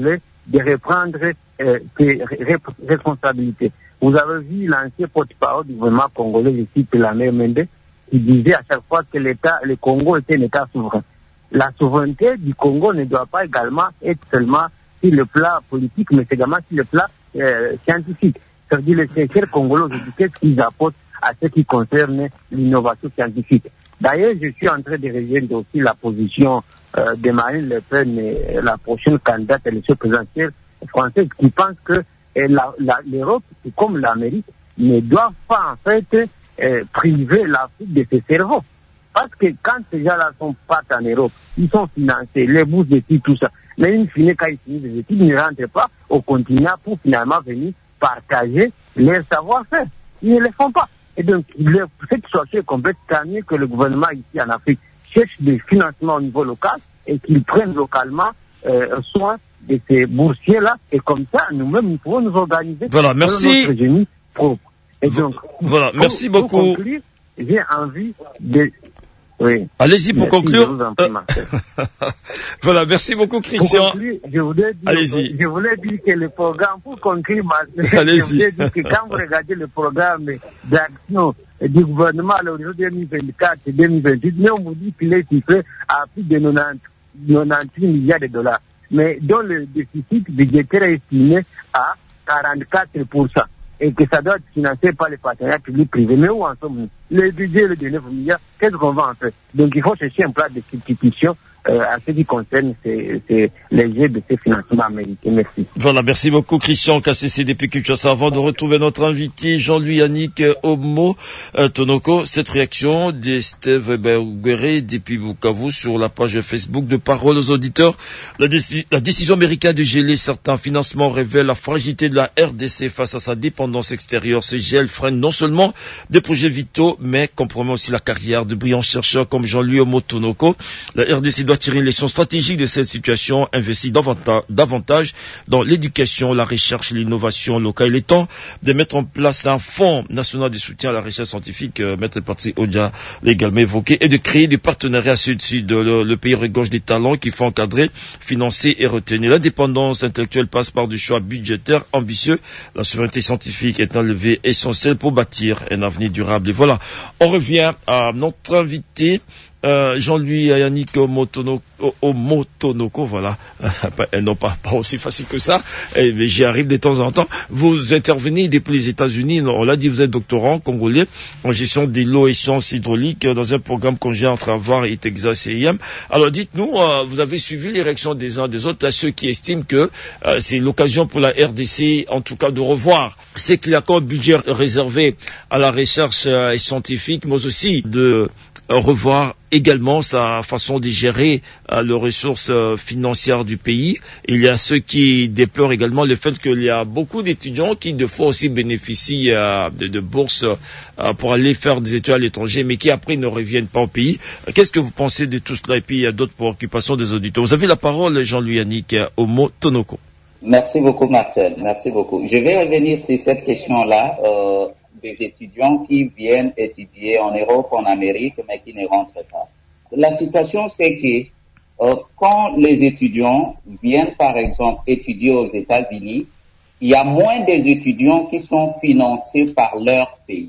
de reprendre euh, ses responsabilités. Vous avez vu l'ancien porte-parole du gouvernement congolais, je cite Lamé Mende, qui disait à chaque fois que l'État, le Congo était un État souverain. La souveraineté du Congo ne doit pas également être seulement sur le plan politique, mais également sur le plan euh, scientifique. C'est-à-dire les chercheurs congolais aujourd'hui, qu'est-ce qu'ils apportent à ce qui concerne l'innovation scientifique. D'ailleurs, je suis en train de rejoindre aussi la position euh, de Marine Le Pen, euh, la prochaine candidate à l'élection présidentielle française, qui pense que euh, la, la, l'Europe, comme l'Amérique, ne doit pas en fait euh, priver l'Afrique de ses cerveaux. Parce que quand ces gens-là sont pas en Europe, ils sont financés, les bourses d'études, tout ça. Mais in fine, quand ils finissent les études, ils ne rentrent pas au continent pour finalement venir partager leur savoir-faire. Ils ne le font pas. Et donc, cette situation est complètement tant mieux que le gouvernement ici en Afrique cherche des financements au niveau local et qu'ils prennent localement euh, soin de ces boursiers-là. Et comme ça, nous-mêmes, nous pouvons nous organiser. Voilà, merci. Notre génie propre. Et donc, voilà, pour, merci pour beaucoup. Conclure, j'ai envie de... Oui. Allez-y pour Merci, conclure. Je vous en prie, euh... voilà, merci beaucoup Christian. Pour conclure, je voulais dire, Allez-y. Je voulais dire que le programme, pour conclure, Allez-y. je voulais dire que quand vous regardez le programme d'action du gouvernement à l'horizon deux mille vingt-quatre et deux mille vingt-huit, mais on vous dit qu'il est chiffré à plus de quatre-vingt-dix-huit milliards de dollars, mais dont le déficit budgétaire est estimé à quarante-quatre pour cent. Et que ça doit être financé par les partenaires publics-privés. Mais où en sommes-nous? Le budget est de neuf milliards, qu'est-ce qu'on va en faire? Donc il faut chercher un plan de substitution euh, à ce qui concerne ces, ces, les jeux de ces financements américains. Merci. Voilà, merci beaucoup Christian K C C depuis Kinshasa. Avant de retrouver notre invité Jean-Louis Yannick Omo euh, Tonoko, cette réaction de Steve Bergueré depuis Bukavu sur la page Facebook de Parole aux auditeurs. La, déci- la décision américaine de geler certains financements révèle la fragilité de la R D C face à sa dépendance extérieure. Ce gel freine non seulement des projets vitaux, mais compromet aussi la carrière de brillants chercheurs comme Jean-Louis Omo Tonoko. La R D C doit tirer une leçon stratégique de cette situation, investir davantage dans l'éducation, la recherche et l'innovation locale. Il est temps de mettre en place un fonds national de soutien à la recherche scientifique, euh, Maître Parti Odia l'a également évoqué, et de créer des partenariats sud-sud. Le, le pays regorge des talents qu'il faut encadrer, financer et retenir. L'indépendance intellectuelle passe par des choix budgétaires ambitieux. La souveraineté scientifique est un levier essentiel pour bâtir un avenir durable. Et voilà, on revient à notre invité. Euh, Jean-Louis Yannick Omotonoko, Omotonoko, voilà, non pas, pas aussi facile que ça, et, mais j'y arrive de temps en temps. Vous intervenez depuis les États-Unis, on l'a dit, vous êtes doctorant congolais en gestion des lots et sciences hydrauliques dans un programme conjoint entre Harvard et Texas A et M. Alors dites-nous, euh, vous avez suivi les réactions des uns des autres, à ceux qui estiment que euh, c'est l'occasion pour la R D C, en tout cas, de revoir ce qu'il y a comme budget réservé à la recherche euh, scientifique, mais aussi de euh, revoir également sa façon de gérer euh, les ressources euh, financières du pays. Il y a ceux qui déplorent également le fait qu'il y a beaucoup d'étudiants qui de fois aussi bénéficient euh, de, de bourses euh, pour aller faire des études à l'étranger, mais qui après ne reviennent pas au pays. Euh, qu'est-ce que vous pensez de tout cela? Et puis il y a d'autres préoccupations des auditeurs. Vous avez la parole, Jean-Louis Yannick Omo Tonoko. Merci beaucoup, Marcel. Merci beaucoup. Je vais revenir sur cette question-là. Euh... des étudiants qui viennent étudier en Europe, en Amérique, mais qui ne rentrent pas. La situation, c'est que euh, quand les étudiants viennent, par exemple, étudier aux États-Unis, il y a moins des étudiants qui sont financés par leur pays.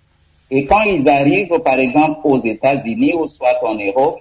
Et quand ils arrivent, par exemple, aux États-Unis ou soit en Europe,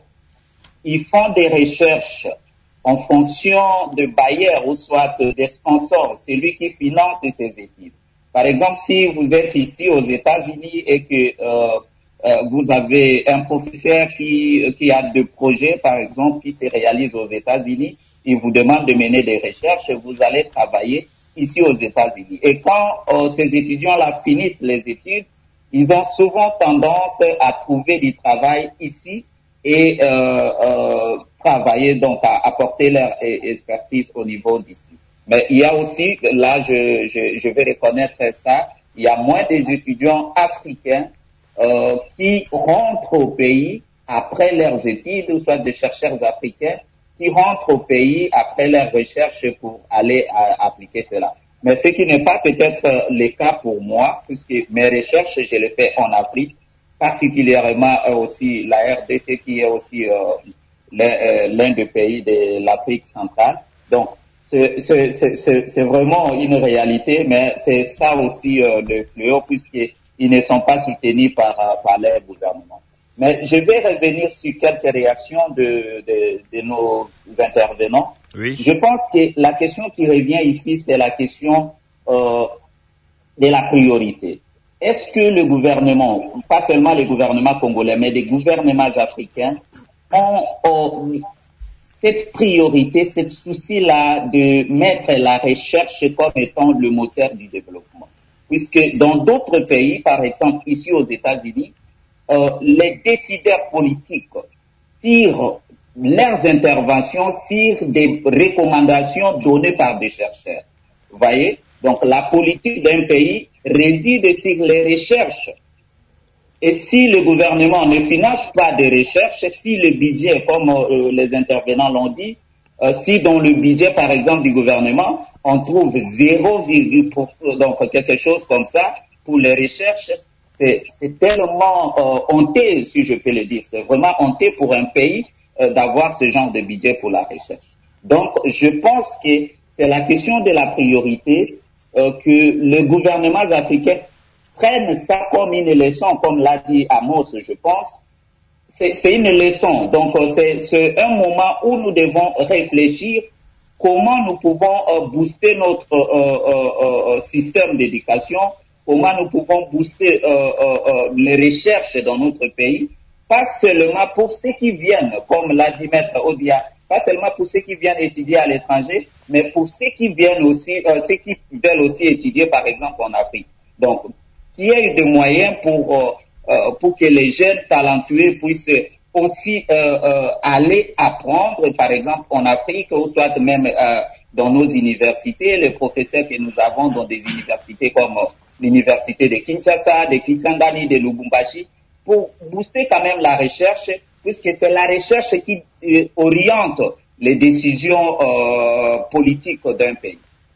ils font des recherches en fonction de bailleurs ou soit des sponsors, c'est lui qui finance ces études. Par exemple, si vous êtes ici aux États-Unis et que euh, euh, vous avez un professeur qui, qui a des projets, par exemple, qui se réalisent aux États-Unis, il vous demande de mener des recherches, vous allez travailler ici aux États-Unis. Et quand euh, ces étudiants-là finissent les études, ils ont souvent tendance à trouver du travail ici et euh, euh, travailler, donc à apporter leur expertise au niveau d'ici. Mais il y a aussi, là je, je, je vais reconnaître ça, il y a moins des étudiants africains euh, qui rentrent au pays après leurs études, ou soit des chercheurs africains qui rentrent au pays après leurs recherches pour aller à, appliquer cela. Mais ce qui n'est pas peut-être le cas pour moi, puisque mes recherches, je les fais en Afrique, particulièrement euh, aussi la R D C qui est aussi euh, l'un, euh, l'un des pays de l'Afrique centrale. Donc, c'est vraiment une réalité, mais c'est ça aussi euh, le fléau, puisqu'ils ne sont pas soutenus par, par leur gouvernement. Mais je vais revenir sur quelques réactions de, de, de nos intervenants. Oui. Je pense que la question qui revient ici, c'est la question euh, de la priorité. Est-ce que le gouvernement, pas seulement les gouvernements congolais, mais les gouvernements africains ont, ont cette priorité, ce souci-là de mettre la recherche comme étant le moteur du développement? Puisque dans d'autres pays, par exemple ici aux États-Unis, euh, les décideurs politiques tirent leurs interventions sur des recommandations données par des chercheurs. Vous voyez? Donc la politique d'un pays réside sur les recherches. Et si le gouvernement ne finance pas des recherches, si le budget, comme euh, les intervenants l'ont dit, euh, si dans le budget, par exemple, du gouvernement, on trouve zéro virgule pour cent, donc quelque chose comme ça, pour les recherches, c'est tellement euh, honteux, si je peux le dire. C'est vraiment honteux pour un pays euh, d'avoir ce genre de budget pour la recherche. Donc, je pense que c'est la question de la priorité, euh, que le gouvernement africain prenne ça comme une leçon, comme l'a dit Amos, je pense. C'est une leçon. Donc, c'est un moment où nous devons réfléchir comment nous pouvons euh, booster notre euh, euh, euh, système d'éducation, comment nous pouvons booster euh, euh, euh, les recherches dans notre pays, pas seulement pour ceux qui viennent, comme l'a dit Maître Odia, pas seulement pour ceux qui viennent étudier à l'étranger, mais pour ceux qui viennent aussi, euh, ceux qui veulent aussi étudier, par exemple, en Afrique. Donc, qu'il y ait des moyens pour, euh, euh, pour que les jeunes talentueux puissent aussi euh, euh, aller apprendre, par exemple, en Afrique, ou soit même euh, dans nos universités, les professeurs que nous avons dans des universités comme euh, l'université de Kinshasa, de Kisangani, de Lubumbashi, pour booster quand même la recherche, puisque c'est la recherche qui euh, oriente les décisions euh, politiques d'un pays.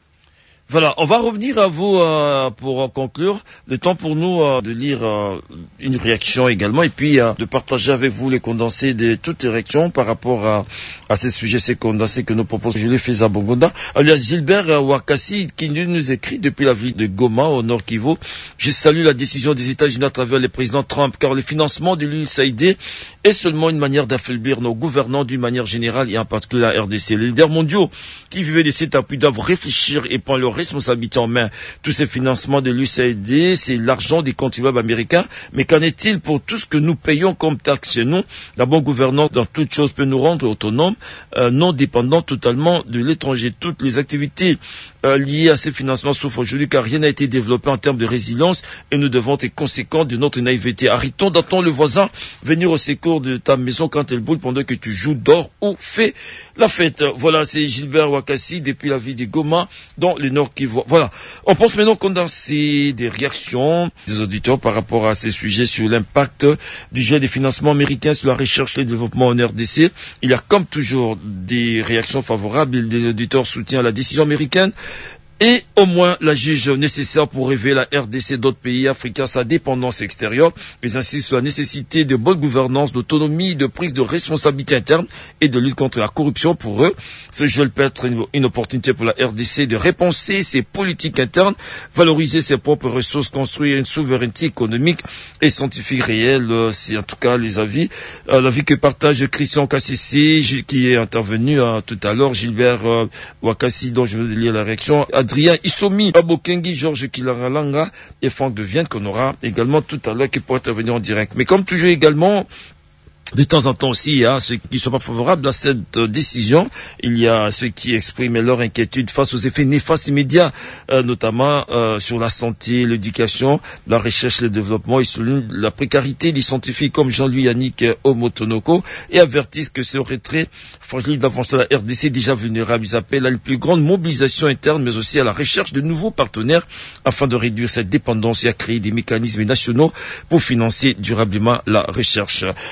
Voilà, on va revenir à vous euh, pour conclure. Le temps pour nous euh, de lire euh, une réaction également et puis euh, de partager avec vous les condensés de toutes les réactions par rapport à, à ces sujets, ces condensés que nous propose Julie Feza-Bongonda, alias Gilbert euh, Wakassi, qui nous écrit depuis la ville de Goma, au Nord Kivu. Je salue la décision des États-Unis à travers le président Trump, car le financement de l'U S A I D est seulement une manière d'affaiblir nos gouvernants d'une manière générale et en particulier la R D C. Les leaders mondiaux qui vivaient de cet appui doivent réfléchir et prendre leur responsabilité en main. Tous ces financements de l'U S A I D, c'est l'argent des contribuables américains. Mais qu'en est-il pour tout ce que nous payons comme taxes chez nous? La bonne gouvernance dans toute chose peut nous rendre autonomes, euh, non dépendants totalement de l'étranger. Toutes les activités euh, liées à ces financements souffrent aujourd'hui car rien n'a été développé en termes de résilience et nous devons être conséquents de notre naïveté. Arrêtons d'entendre le voisin venir au secours de ta maison quand elle brûle pendant que tu joues, dors ou fais la fête. Voilà, c'est Gilbert Wakassi depuis la ville de Goma dans le Nord Kivu. Voilà. On pense maintenant condenser des réactions des auditeurs par rapport à ces sujets sur l'impact du jet des financements américains sur la recherche et le développement en R D C. Il y a comme toujours des réactions favorables. Les auditeurs soutiennent la décision américaine et au moins la juge nécessaire pour révéler la R D C d'autres pays africains sa dépendance extérieure. Ils insistent sur la nécessité de bonne gouvernance, d'autonomie, de prise de responsabilité interne et de lutte contre la corruption. Pour eux, ce gel peut être une, une opportunité pour la R D C de repenser ses politiques internes, valoriser ses propres ressources, construire une souveraineté économique et scientifique réelle. C'est en tout cas les avis, euh, l'avis que partage Christian Kassisi, qui est intervenu euh, tout à l'heure, Gilbert euh, Wakassi, dont je veux lire la réaction, Adrien Isomi, Abokengi, Georges Kilaralanga et Franck de Vienne qu'on aura également tout à l'heure qui pourraient intervenir en direct. Mais comme toujours également, de temps en temps aussi, il y a ceux qui ne sont pas favorables à cette euh, décision. Il y a ceux qui expriment leur inquiétude face aux effets néfastes immédiats, euh, notamment euh, sur la santé, l'éducation, la recherche et le développement. Ils soulignent la précarité des scientifiques comme Jean-Louis Yannick Omotonoko et avertissent que ce retrait fragile d'avance de la R D C déjà vulnérable. Ils appellent à une plus grande mobilisation interne, mais aussi à la recherche de nouveaux partenaires afin de réduire cette dépendance et à créer des mécanismes nationaux pour financer durablement la recherche. C'est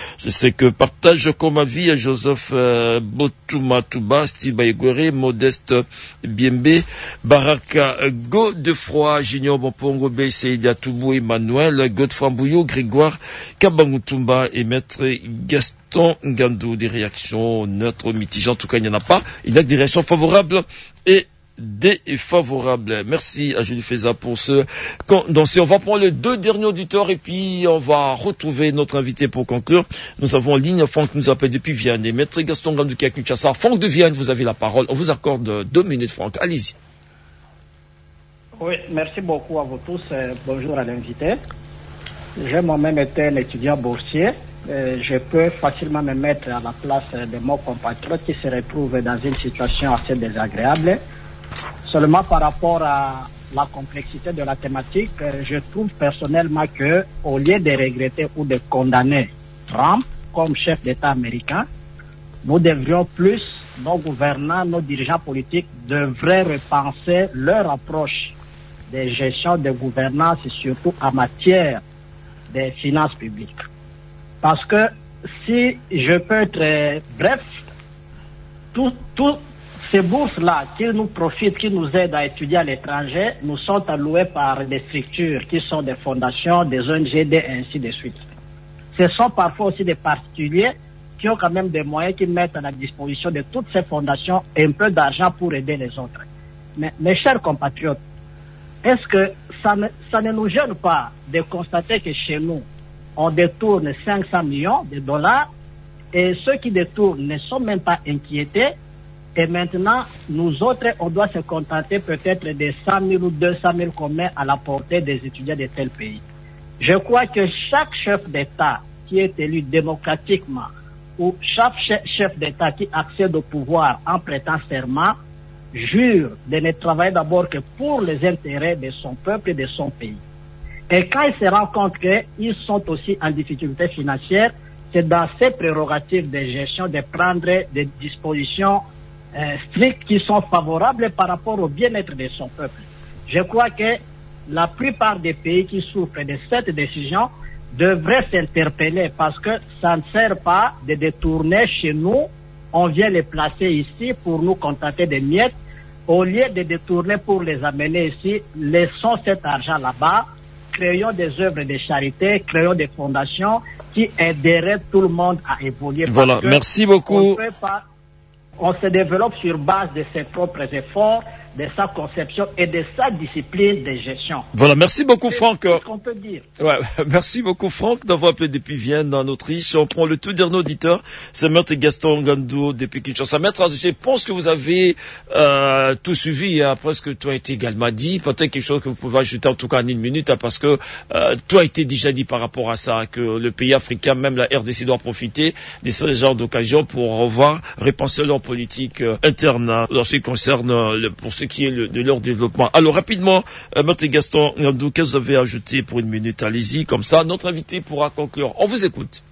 c'est que partage comme avis à Joseph euh, Botumatuba, Steve Baïgwere, Modeste Biembe, Baraka Godefroy, Junior Bonpongo, Seïdia Toubou, Emmanuel, Godefroy Bouillot, Grégoire Kabangutumba et Maître Gaston Ngandou. Des réactions neutres, mitigées, en tout cas il n'y en a pas. Il y a des réactions favorables et défavorables. Merci à Julie Feza pour ce condensé. On va prendre les deux derniers auditeurs et puis on va retrouver notre invité pour conclure. Nous avons en ligne Franck qui nous appelle depuis Vienne et Maître Gaston Ngandou qui est à Kinshasa. Franck de Vienne, vous avez la parole. On vous accorde deux minutes, Franck. Allez-y. Oui, merci beaucoup à vous tous. Bonjour à l'invité. J'ai moi-même été un étudiant boursier. Je peux facilement me mettre à la place de mon compatriote qui se retrouve dans une situation assez désagréable. Seulement par rapport à la complexité de la thématique, je trouve personnellement que, au lieu de regretter ou de condamner Trump comme chef d'État américain, nous devrions plus, nos gouvernants, nos dirigeants politiques devraient repenser leur approche de gestion de gouvernance et surtout en matière des finances publiques. Parce que si je peux être bref, tout, tout ces bourses-là qui nous profitent, qui nous aident à étudier à l'étranger, nous sont allouées par des structures qui sont des fondations, des O N G, et ainsi de suite. Ce sont parfois aussi des particuliers qui ont quand même des moyens qui mettent à la disposition de toutes ces fondations un peu d'argent pour aider les autres. Mais mes chers compatriotes, est-ce que ça ne, ça ne nous gêne pas de constater que chez nous, on détourne cinq cents millions de dollars et ceux qui détournent ne sont même pas inquiétés? Et maintenant, nous autres, on doit se contenter peut-être de cent mille ou deux cent mille qu'on met à la portée des étudiants de tel pays. Je crois que chaque chef d'État qui est élu démocratiquement ou chaque chef d'État qui accède au pouvoir en prêtant serment jure de ne travailler d'abord que pour les intérêts de son peuple et de son pays. Et quand il se rend compte qu'ils sont aussi en difficulté financière, c'est dans ses prérogatives de gestion de prendre des dispositions Euh, strictes qui sont favorables par rapport au bien-être de son peuple. Je crois que la plupart des pays qui souffrent de cette décision devraient s'interpeller parce que ça ne sert pas de détourner chez nous, on vient les placer ici pour nous contenter des miettes, au lieu de détourner pour les amener ici, laissons cet argent là-bas, créons des œuvres de charité, créons des fondations qui aideraient tout le monde à évoluer. Voilà, merci beaucoup. On peut pas On se développe sur base de ses propres efforts, de sa conception et de sa discipline de gestion. Voilà, merci beaucoup Franck. C'est ce qu'on peut dire. Ouais, merci beaucoup Franck d'avoir appelé depuis Vienne en Autriche. On prend le tout dernier auditeur, c'est Maître Gaston Ngandou depuis Kinshasa. Maître, je pense que vous avez euh, tout suivi après ce que toi a été également dit. Peut-être quelque chose que vous pouvez ajouter en tout cas en une minute, hein, parce que euh, toi a été déjà dit par rapport à ça, que le pays africain, même la R D C, doit profiter de ce genre d'occasion pour revoir, repenser leur politique euh, interne hein, en ce qui concerne euh, le, pour ce qui est le, de leur développement. Alors rapidement, euh, Maître Gaston Ngandou, qu'est-ce que vous avez ajouté pour une minute? Allez-y, comme ça, notre invité pourra conclure. On vous écoute.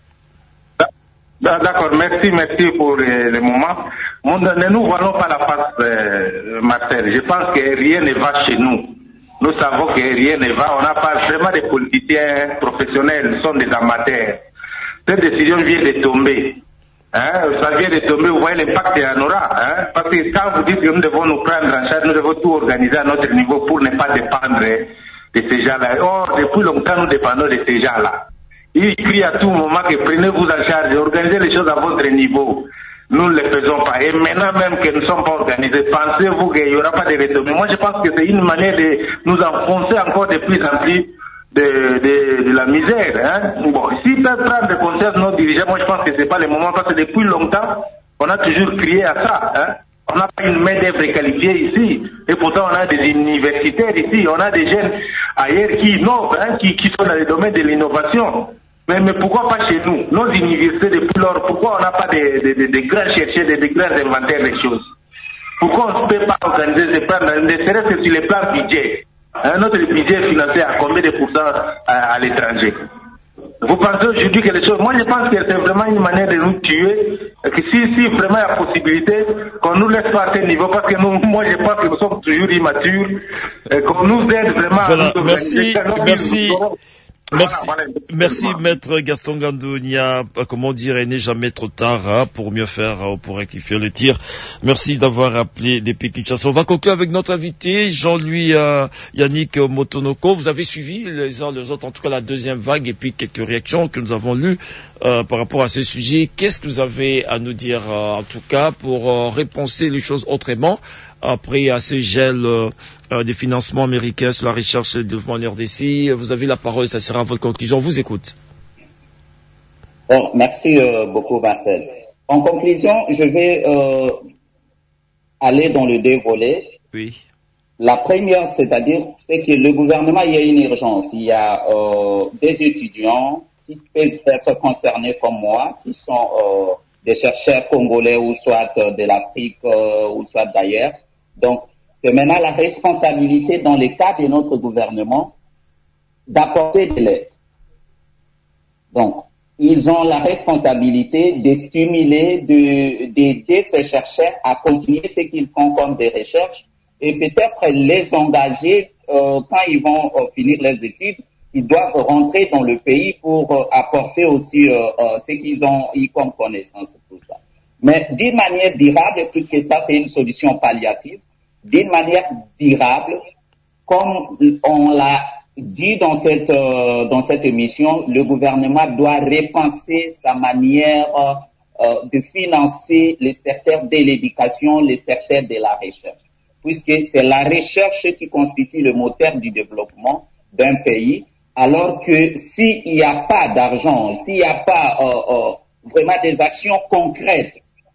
D'accord, merci, merci pour le, le moment. Ne nous voilons pas la face, euh, Marcel. Je pense que rien ne va chez nous. Nous savons que rien ne va. On n'a pas vraiment des politiciens professionnels, ce sont des amateurs. Cette décision vient de tomber. Hein, ça vient de tomber, vous voyez l'impact qu'il y en aura. Hein, parce que quand vous dites que nous devons nous prendre en charge, nous devons tout organiser à notre niveau pour ne pas dépendre de ces gens-là. Or, depuis longtemps, nous dépendons de ces gens-là. Ils crient à tout moment que prenez-vous en charge, organisez les choses à votre niveau. Nous ne le faisons pas. Et maintenant même que nous ne sommes pas organisés, pensez-vous qu'il n'y aura pas de retombées? Moi, je pense que c'est une manière de nous enfoncer encore de plus en plus de, de, de la misère. Hein. Bon, si ça prend de conscience nos dirigeants, moi je pense que ce n'est pas le moment, parce que depuis longtemps, on a toujours crié à ça. Hein. On n'a pas une main-d'œuvre qualifiée ici. Et pourtant, on a des universitaires ici, on a des jeunes ailleurs qui innovent, hein, qui, qui sont dans le domaine de l'innovation. Mais, mais pourquoi pas chez nous? Nos universités depuis lors, pourquoi on n'a pas de, de, de, de grands chercheurs, de, de grands inventaires des choses? Pourquoi on ne peut pas organiser ces plans, ne serait-ce que sur les plans budget? Hein, notre budget est financé à combien de pourcents à, à l'étranger? Vous pensez aujourd'hui que les choses... Moi, je pense que c'est vraiment une manière de nous tuer, que si, si vraiment il y a possibilité, qu'on nous laisse pas à ce niveau, parce que nous, moi, je pense que nous sommes toujours immatures, qu'on nous aide vraiment voilà, à nous merci, merci. Merci, voilà, voilà, merci Maître Gaston Gandou. Il n'y a, comment dire, il n'est jamais trop tard hein, pour mieux faire, hein, pour rectifier le tir. Merci d'avoir appelé des Kinshasa. On va conclure avec notre invité, Jean-Louis euh, Yannick Motonoko. Vous avez suivi les uns les autres, en tout cas la deuxième vague, et puis quelques réactions que nous avons lues euh, par rapport à ces sujets. Qu'est-ce que vous avez à nous dire, euh, en tout cas, pour euh, repenser les choses autrement après à ces gels euh, euh, des financements américains sur la recherche et le développement en R D C? Vous avez la parole, ça sera votre conclusion. On vous écoute. Bon, merci euh, beaucoup, Marcel. En conclusion, je vais euh, aller dans le deux volets. Oui. La première, c'est-à-dire, c'est que le gouvernement, il y a une urgence. Il y a euh, des étudiants qui peuvent être concernés comme moi, qui sont euh, des chercheurs congolais ou soit euh, de l'Afrique euh, ou soit d'ailleurs. Donc, c'est maintenant la responsabilité dans le cas de notre gouvernement d'apporter de l'aide. Donc, ils ont la responsabilité de stimuler, de, d'aider ces chercheurs à continuer ce qu'ils font comme des recherches et peut-être les engager euh, quand ils vont euh, finir les études. Ils doivent rentrer dans le pays pour euh, apporter aussi euh, euh, ce qu'ils ont eu comme connaissance, tout ça. Mais d'une manière durable, plus que ça, c'est une solution palliative. D'une manière durable, comme on l'a dit dans cette euh, dans cette émission, le gouvernement doit repenser sa manière euh, de financer les secteurs de l'éducation, les secteurs de la recherche, puisque c'est la recherche qui constitue le moteur du développement d'un pays. Alors que s'il n'y a pas d'argent, s'il n'y a pas euh, euh, vraiment des actions concrètes,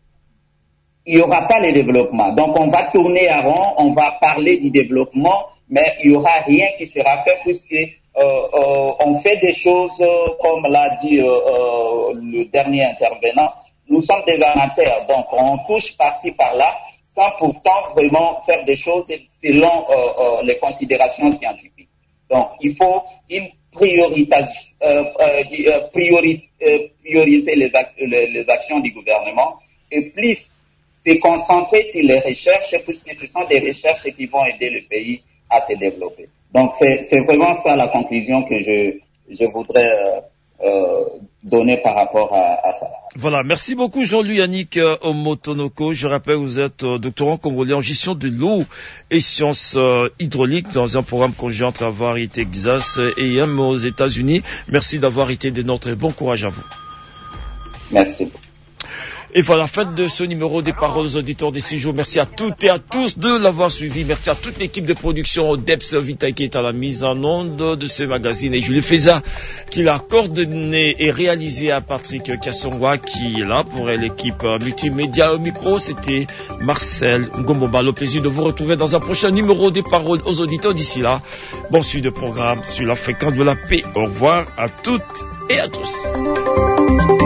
il n'y aura pas le développement. Donc on va tourner à rond, on va parler du développement, mais il n'y aura rien qui sera fait puisque euh, euh, on fait des choses, euh, comme l'a dit euh, euh, le dernier intervenant, nous sommes des amateurs, donc on touche par-ci par-là, sans pourtant vraiment faire des choses selon euh, euh, les considérations scientifiques. Donc il faut une prioritation, euh, euh, priori, euh, prioriser les, ac- les, les actions du gouvernement et plus se concentrer sur les recherches, puisque ce sont des recherches qui vont aider le pays à se développer. Donc c'est, c'est vraiment ça la conclusion que je, je voudrais euh, euh, donner par rapport à, à ça. Voilà, merci beaucoup Jean-Louis Yannick euh, Motonoko. Je rappelle, vous êtes euh, doctorant congolais en gestion de l'eau et sciences euh, hydrauliques dans un programme conjoint entre Harvard et Texas et I M aux États-Unis. Merci d'avoir été de notre bon courage à vous. Merci. Et voilà, fin de ce numéro des paroles aux auditeurs des six jours. Merci à toutes et à tous de l'avoir suivi. Merci à toute l'équipe de production Deps Vita qui est à la mise en onde de ce magazine et Julie Feza qui l'a coordonné et réalisé à Patrick Kassongwa qui est là pour l'équipe multimédia au micro. C'était Marcel Ngomboba. Le plaisir de vous retrouver dans un prochain numéro des paroles aux auditeurs. D'ici là, bon suite de programme sur la fréquence de la paix. Au revoir à toutes et à tous.